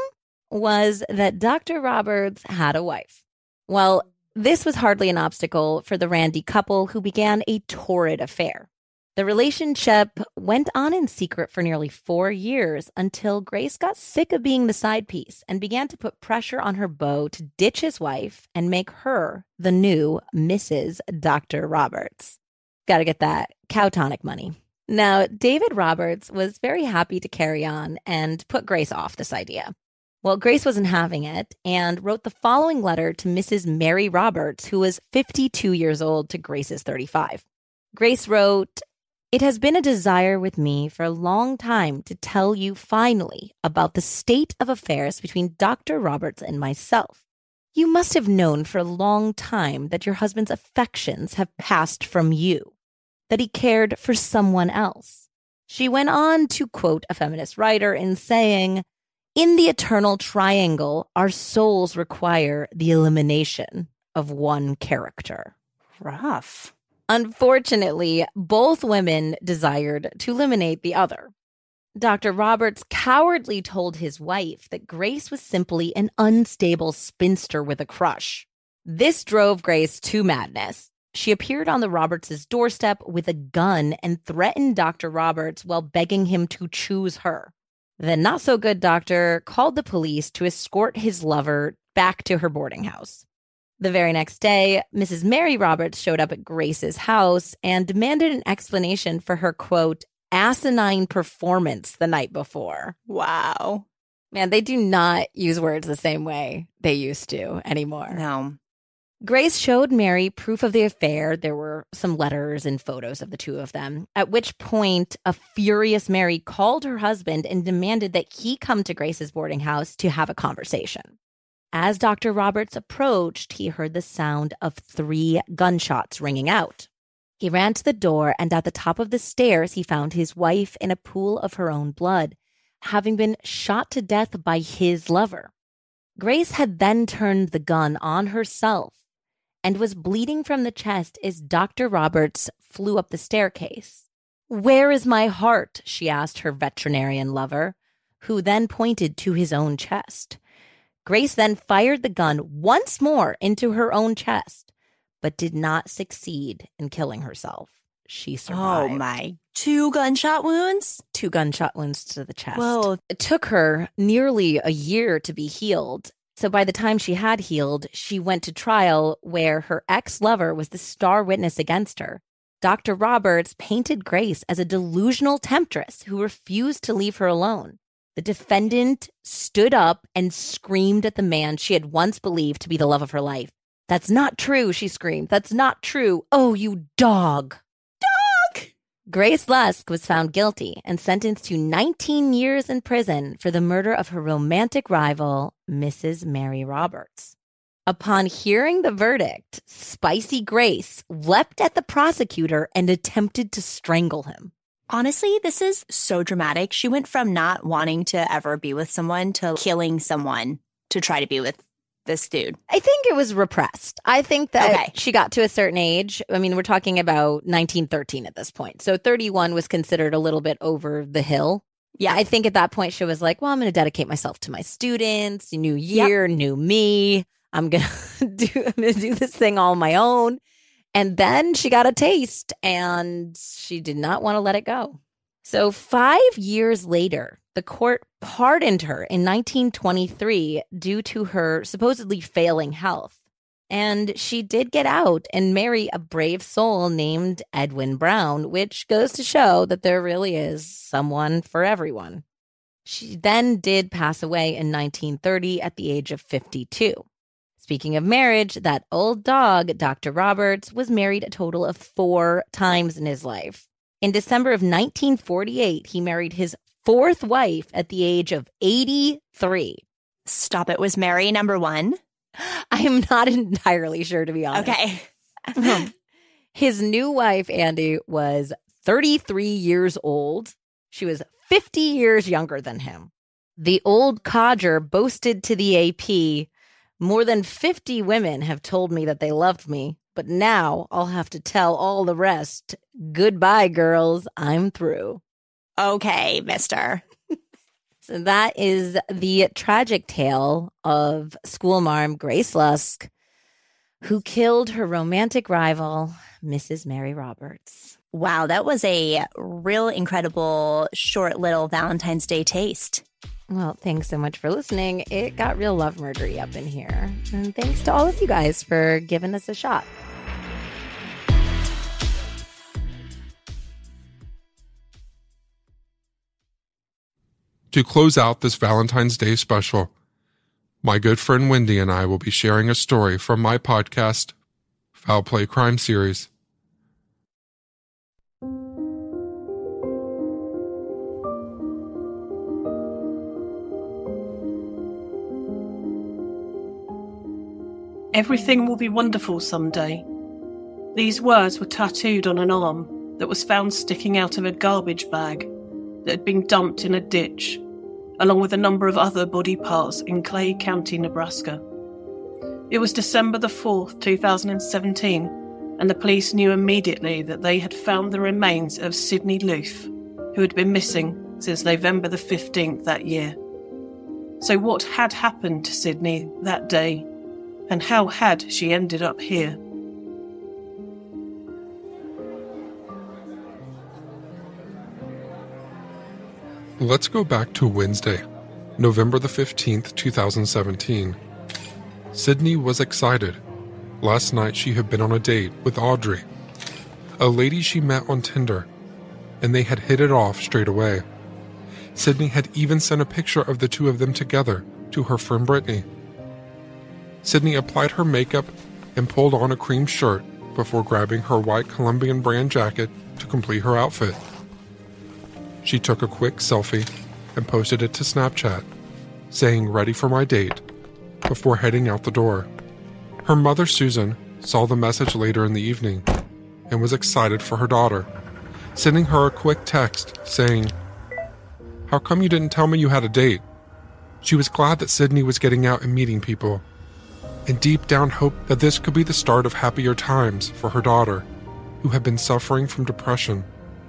was that Doctor Roberts had a wife. Well, this was hardly an obstacle for the Randy couple, who began a torrid affair. The relationship went on in secret for nearly four years until Grace got sick of being the side piece and began to put pressure on her beau to ditch his wife and make her the new Missus Doctor Roberts. Got to get that cow tonic money. Now, David Roberts was very happy to carry on and put Grace off this idea. Well, Grace wasn't having it and wrote the following letter to Missus Mary Roberts, who was fifty-two years old, to Grace's thirty-five. Grace wrote, "It has been a desire with me for a long time to tell you finally about the state of affairs between Doctor Roberts and myself. You must have known for a long time that your husband's affections have passed from you, that he cared for someone else." She went on to quote a feminist writer in saying, "In the eternal triangle, our souls require the elimination of one character." Rough. Unfortunately, both women desired to eliminate the other. Doctor Roberts cowardly told his wife that Grace was simply an unstable spinster with a crush. This drove Grace to madness. She appeared on the Roberts' doorstep with a gun and threatened Doctor Roberts while begging him to choose her. The not-so-good doctor called the police to escort his lover back to her boarding house. The very next day, Missus Mary Roberts showed up at Grace's house and demanded an explanation for her, quote, asinine performance the night before. Wow. Man, they do not use words the same way they used to anymore. No. Grace showed Mary proof of the affair. There were some letters and photos of the two of them, at which point a furious Mary called her husband and demanded that he come to Grace's boarding house to have a conversation. As Doctor Roberts approached, he heard the sound of three gunshots ringing out. He ran to the door, and at the top of the stairs, he found his wife in a pool of her own blood, having been shot to death by his lover. Grace had then turned the gun on herself and was bleeding from the chest as Doctor Roberts flew up the staircase. "Where is my heart?" she asked her veterinarian lover, who then pointed to his own chest. Grace then fired the gun once more into her own chest, but did not succeed in killing herself. She survived. Oh, my. Two gunshot wounds? Two gunshot wounds to the chest. Whoa. It took her nearly a year to be healed. So by the time she had healed, she went to trial where her ex-lover was the star witness against her. Doctor Roberts painted Grace as a delusional temptress who refused to leave her alone. The defendant stood up and screamed at the man she had once believed to be the love of her life. "That's not true," she screamed. "That's not true. Oh, you dog." Dog! Grace Lusk was found guilty and sentenced to nineteen years in prison for the murder of her romantic rival, Missus Mary Roberts. Upon hearing the verdict, Spicy Grace leapt at the prosecutor and attempted to strangle him. Honestly, this is so dramatic. She went from not wanting to ever be with someone to killing someone to try to be with this dude? I think it was repressed. I think that Okay. she got to a certain age. I mean, we're talking about nineteen thirteen at this point. So thirty-one was considered a little bit over the hill. Yeah. I think at that point she was like, well, I'm going to dedicate myself to my students. New year, yep. new me. I'm going to do I'm going to do this thing all on my own. And then she got a taste and she did not want to let it go. So five years later, the court pardoned her in nineteen twenty-three due to her supposedly failing health. And she did get out and marry a brave soul named Edwin Brown, which goes to show that there really is someone for everyone. She then did pass away in nineteen thirty at the age of fifty-two. Speaking of marriage, that old dog, Doctor Roberts, was married a total of four times in his life. In December of nineteen forty-eight, he married his fourth wife at the age of eighty-three. Stop it. Was Mary number one? I am not entirely sure, to be honest. Okay. His new wife, Andy, was thirty-three years old. She was fifty years younger than him. The old codger boasted to the A P, more than fifty women have told me that they loved me, but now I'll have to tell all the rest, goodbye, girls, I'm through. Okay, mister. So that is the tragic tale of schoolmarm Grace Lusk, who killed her romantic rival, Missus Mary Roberts. Wow, that was a real incredible, short little Valentine's Day taste. Well, thanks so much for listening. It got real love murdery up in here. And thanks to all of you guys for giving us a shot. To close out this Valentine's Day special, my good friend Wendy and I will be sharing a story from my podcast, Foul Play Crime Series. Everything will be wonderful someday. These words were tattooed on an arm that was found sticking out of a garbage bag that had been dumped in a ditch, along with a number of other body parts in Clay County, Nebraska. It was December the fourth, two thousand seventeen, and the police knew immediately that they had found the remains of Sydney Luth, who had been missing since November the fifteenth that year. So what had happened to Sydney that day, and how had she ended up here? Let's go back to Wednesday, November the fifteenth, two thousand seventeen. Sydney was excited. Last night she had been on a date with Audrey, a lady she met on Tinder, and they had hit it off straight away. Sydney had even sent a picture of the two of them together to her friend Brittany. Sydney applied her makeup and pulled on a cream shirt before grabbing her white Colombian brand jacket to complete her outfit. She took a quick selfie and posted it to Snapchat, saying ready for my date, before heading out the door. Her mother, Susan, saw the message later in the evening and was excited for her daughter, sending her a quick text saying, "How come you didn't tell me you had a date?" She was glad that Sydney was getting out and meeting people, and deep down hoped that this could be the start of happier times for her daughter, who had been suffering from depression.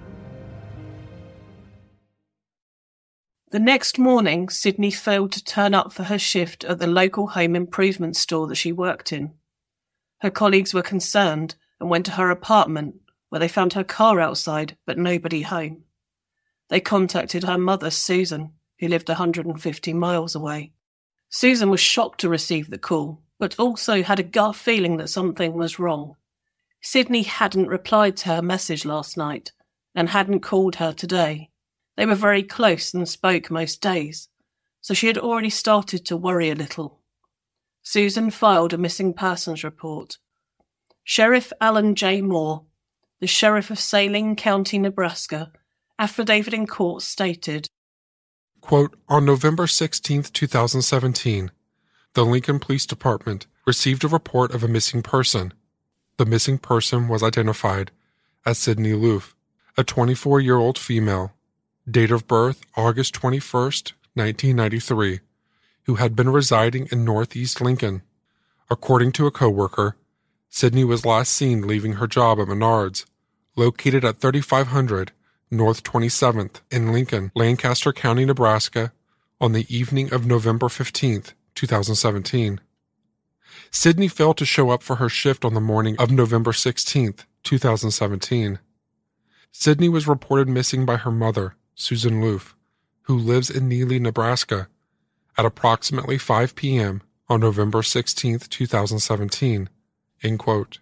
The next morning, Sydney failed to turn up for her shift at the local home improvement store that she worked in. Her colleagues were concerned and went to her apartment, where they found her car outside but nobody home. They contacted her mother, Susan, who lived one hundred fifty miles away. Susan was shocked to receive the call, but also had a gut feeling that something was wrong. Sydney hadn't replied to her message last night and hadn't called her today. They were very close and spoke most days, so she had already started to worry a little. Susan filed a missing persons report. Sheriff Alan J. Moore, the sheriff of Saline County, Nebraska, affidavit in court stated, Quote, on November sixteenth, two thousand seventeen, the Lincoln Police Department received a report of a missing person. The missing person was identified as Sydney Luth, a twenty-four-year-old female. Date of birth, August twenty-first, nineteen ninety-three. who had been residing in northeast Lincoln. According to a coworker, Sydney was last seen leaving her job at Menards, located at thirty-five hundred North twenty-seventh in Lincoln, Lancaster County, Nebraska, on the evening of November fifteenth, twenty seventeen. Sydney failed to show up for her shift on the morning of November sixteenth, twenty seventeen. Sydney was reported missing by her mother, Susan Loof, who lives in Neely, Nebraska, at approximately five p.m. on November sixteenth, twenty seventeen. End quote.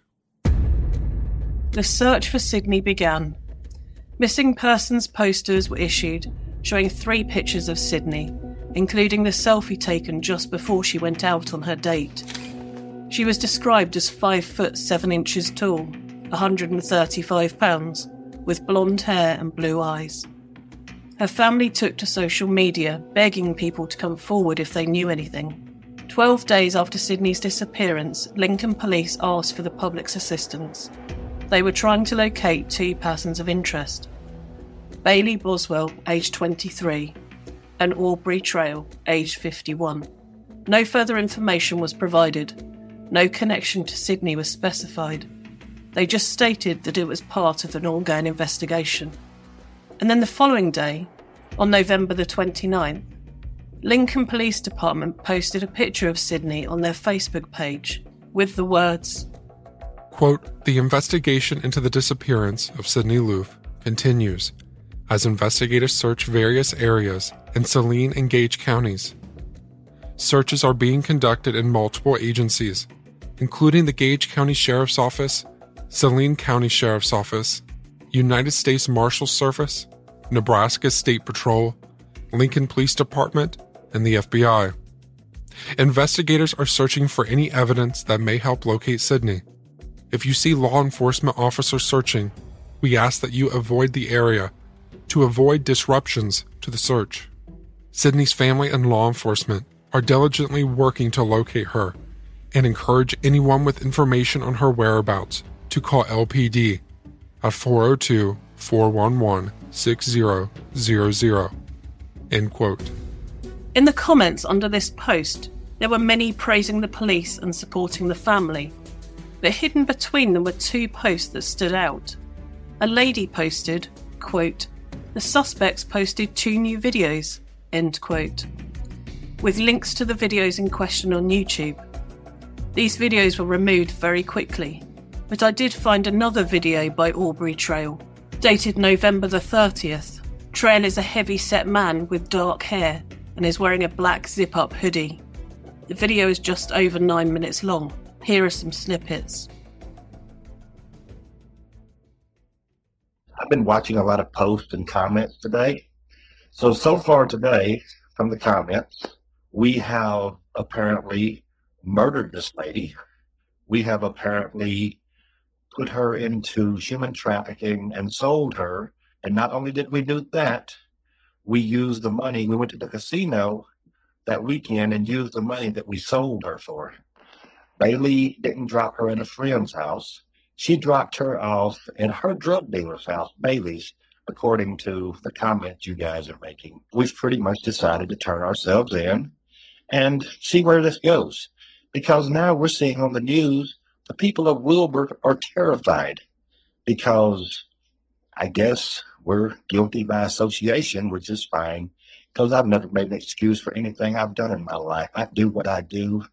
The search for Sydney began. Missing persons posters were issued showing three pictures of Sydney, including the selfie taken just before she went out on her date. She was described as five foot seven inches tall, one hundred thirty-five pounds, with blonde hair and blue eyes. Her family took to social media, begging people to come forward if they knew anything. Twelve days after Sydney's disappearance, Lincoln police asked for the public's assistance. They were trying to locate two persons of interest: Bailey Boswell, aged twenty-three, and Aubrey Trail, aged fifty-one. No further information was provided. No connection to Sydney was specified. They just stated that it was part of an ongoing investigation. And then the following day, on November the twenty-ninth, Lincoln Police Department posted a picture of Sydney on their Facebook page with the words, quote, "The investigation into the disappearance of Sydney Loof continues as investigators search various areas in Saline and Gage counties. Searches are being conducted in multiple agencies, including the Gage County Sheriff's Office, Saline County Sheriff's Office, United States Marshal's Service, Nebraska State Patrol, Lincoln Police Department, and the F B I. Investigators are searching for any evidence that may help locate Sydney. If you see law enforcement officers searching, we ask that you avoid the area to avoid disruptions to the search. Sydney's family and law enforcement are diligently working to locate her and encourage anyone with information on her whereabouts to call L P D at four oh two, four one one, six zero zero zero. End quote. In the comments under this post, there were many praising the police and supporting the family, but hidden between them were two posts that stood out. A lady posted, quote, "The suspects posted two new videos," end quote, with links to the videos in question on YouTube. These videos were removed very quickly, but I did find another video by Aubrey Trail, dated November the thirtieth. Trail is a heavy-set man with dark hair and is wearing a black zip-up hoodie. The video is just over nine minutes long. Here are some snippets. I've been watching a lot of posts and comments today. So, so far today, from the comments, we have apparently murdered this lady. We have apparently put her into human trafficking and sold her. And not only did we do that, we used the money. We went to the casino that weekend and used the money that we sold her for. Bailey didn't drop her at a friend's house. She dropped her off at her drug dealer's house, Bailey's, according to the comments you guys are making. We've pretty much decided to turn ourselves in and see where this goes. Because now we're seeing on the news, the people of Wilbur are terrified because I guess we're guilty by association, which is fine, because I've never made an excuse for anything I've done in my life. I do what I do.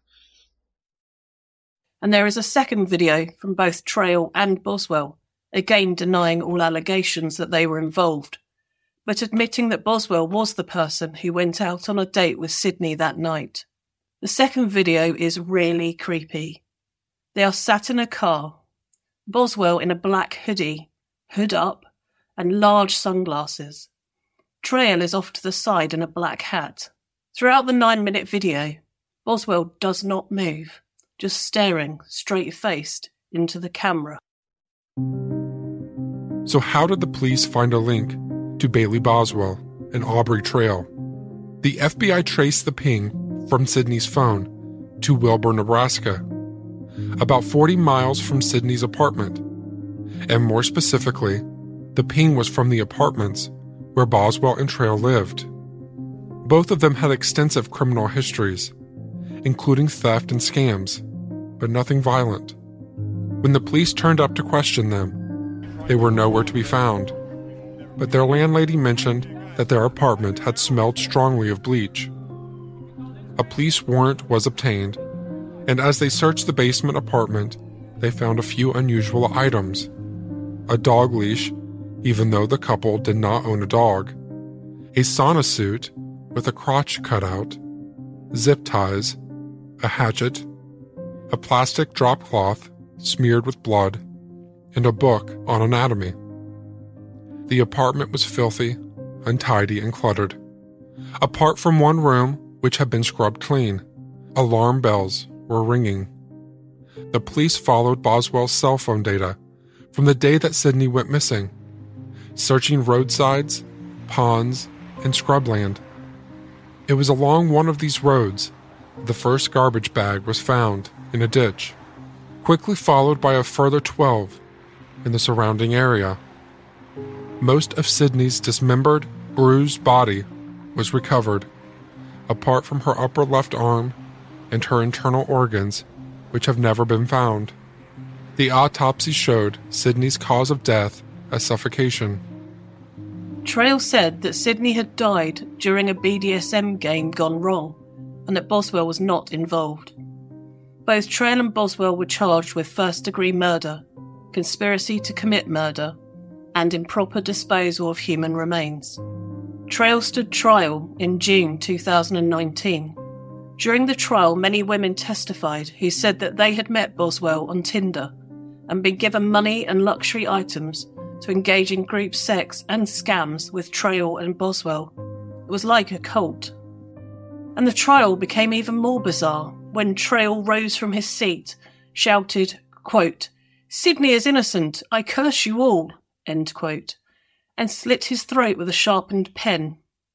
And there is a second video from both Trail and Boswell, again denying all allegations that they were involved, but admitting that Boswell was the person who went out on a date with Sydney that night. The second video is really creepy. They are sat in a car, Boswell in a black hoodie, hood up, and large sunglasses. Trail is off to the side in a black hat. Throughout the nine-minute video, Boswell does not move, just staring straight-faced into the camera. So how did the police find a link to Bailey Boswell and Aubrey Trail? The F B I traced the ping from Sydney's phone to Wilbur, Nebraska, about forty miles from Sydney's apartment. And more specifically, the ping was from the apartments where Boswell and Trail lived. Both of them had extensive criminal histories, including theft and scams, but nothing violent. When the police turned up to question them, they were nowhere to be found, but their landlady mentioned that their apartment had smelled strongly of bleach. A police warrant was obtained, and as they searched the basement apartment, they found a few unusual items. A dog leash, even though the couple did not own a dog, a sauna suit with a crotch cutout, zip ties, a hatchet, a plastic drop cloth smeared with blood, and a book on anatomy. The apartment was filthy, untidy, and cluttered. Apart from one room, which had been scrubbed clean, alarm bells were ringing. The police followed Boswell's cell phone data from the day that Sydney went missing, searching roadsides, ponds, and scrubland. It was along one of these roads the first garbage bag was found in a ditch, quickly followed by a further twelve in the surrounding area. Most of Sydney's dismembered, bruised body was recovered, apart from her upper left arm and her internal organs, which have never been found. The autopsy showed Sydney's cause of death as suffocation. Trail said that Sydney had died during a B D S M game gone wrong, and that Boswell was not involved. Both Trail and Boswell were charged with first-degree murder, conspiracy to commit murder, and improper disposal of human remains. Trail stood trial in June two thousand nineteen. During the trial, many women testified who said that they had met Boswell on Tinder and been given money and luxury items to engage in group sex and scams with Trail and Boswell. It was like a cult. And the trial became even more bizarre when Trail rose from his seat, shouted, quote, "Sydney is innocent, I curse you all," end quote, and slit his throat with a sharpened pen.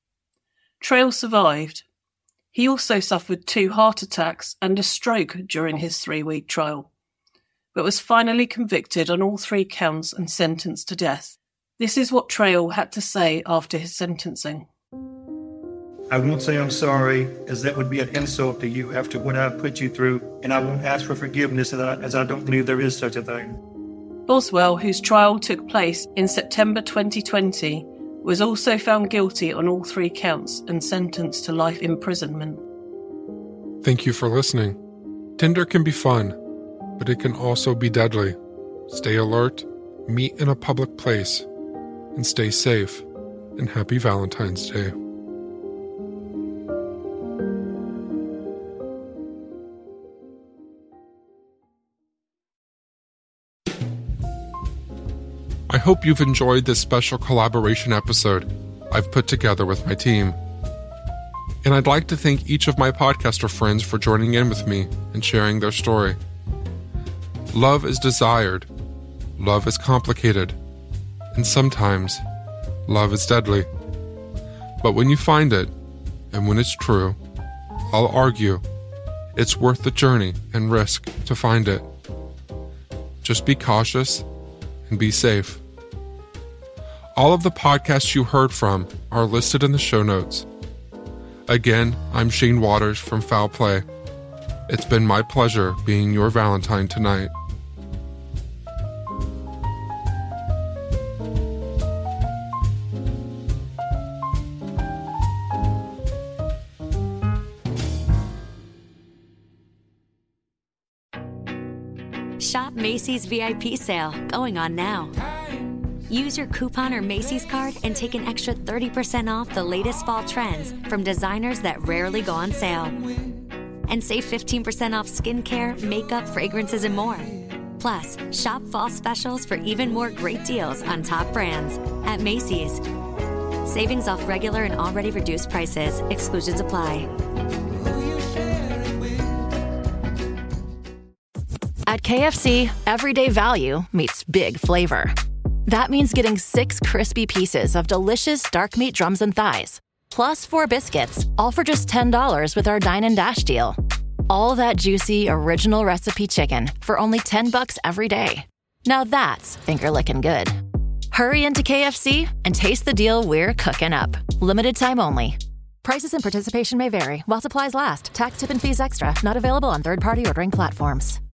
Trail survived. He also suffered two heart attacks and a stroke during his three-week trial, but was finally convicted on all three counts and sentenced to death. This is what Trail had to say after his sentencing. I won't say I'm sorry, as that would be an insult to you after what I've put you through, and I won't ask for forgiveness, as I, as I don't believe there is such a thing. Boswell, whose trial took place in September twenty twenty, was also found guilty on all three counts and sentenced to life imprisonment. Thank you for listening. Tinder can be fun, but it can also be deadly. Stay alert, meet in a public place, and stay safe. And happy Valentine's Day. I hope you've enjoyed this special collaboration episode I've put together with my team. And I'd like to thank each of my podcaster friends for joining in with me and sharing their story. Love is desired, love is complicated, and sometimes love is deadly. But when you find it, and when it's true, I'll argue it's worth the journey and risk to find it. Just be cautious and be safe. All of the podcasts you heard from are listed in the show notes. Again, I'm Shane Waters from Foul Play. It's been my pleasure being your Valentine tonight. Shop Macy's V I P sale, going on now. Use your coupon or Macy's card and take an extra thirty percent off the latest fall trends from designers that rarely go on sale. And save fifteen percent off skincare, makeup, fragrances, and more. Plus, shop fall specials for even more great deals on top brands at Macy's. Savings off regular and already reduced prices. Exclusions apply. At K F C, everyday value meets big flavor. That means getting six crispy pieces of delicious dark meat drums and thighs, plus four biscuits, all for just ten dollars with our Dine and Dash deal. All that juicy, original recipe chicken for only ten bucks every day. Now that's finger-licking good. Hurry into K F C and taste the deal we're cooking up. Limited time only. Prices and participation may vary. While supplies last. Tax, tip, and fees extra. Not available on third-party ordering platforms.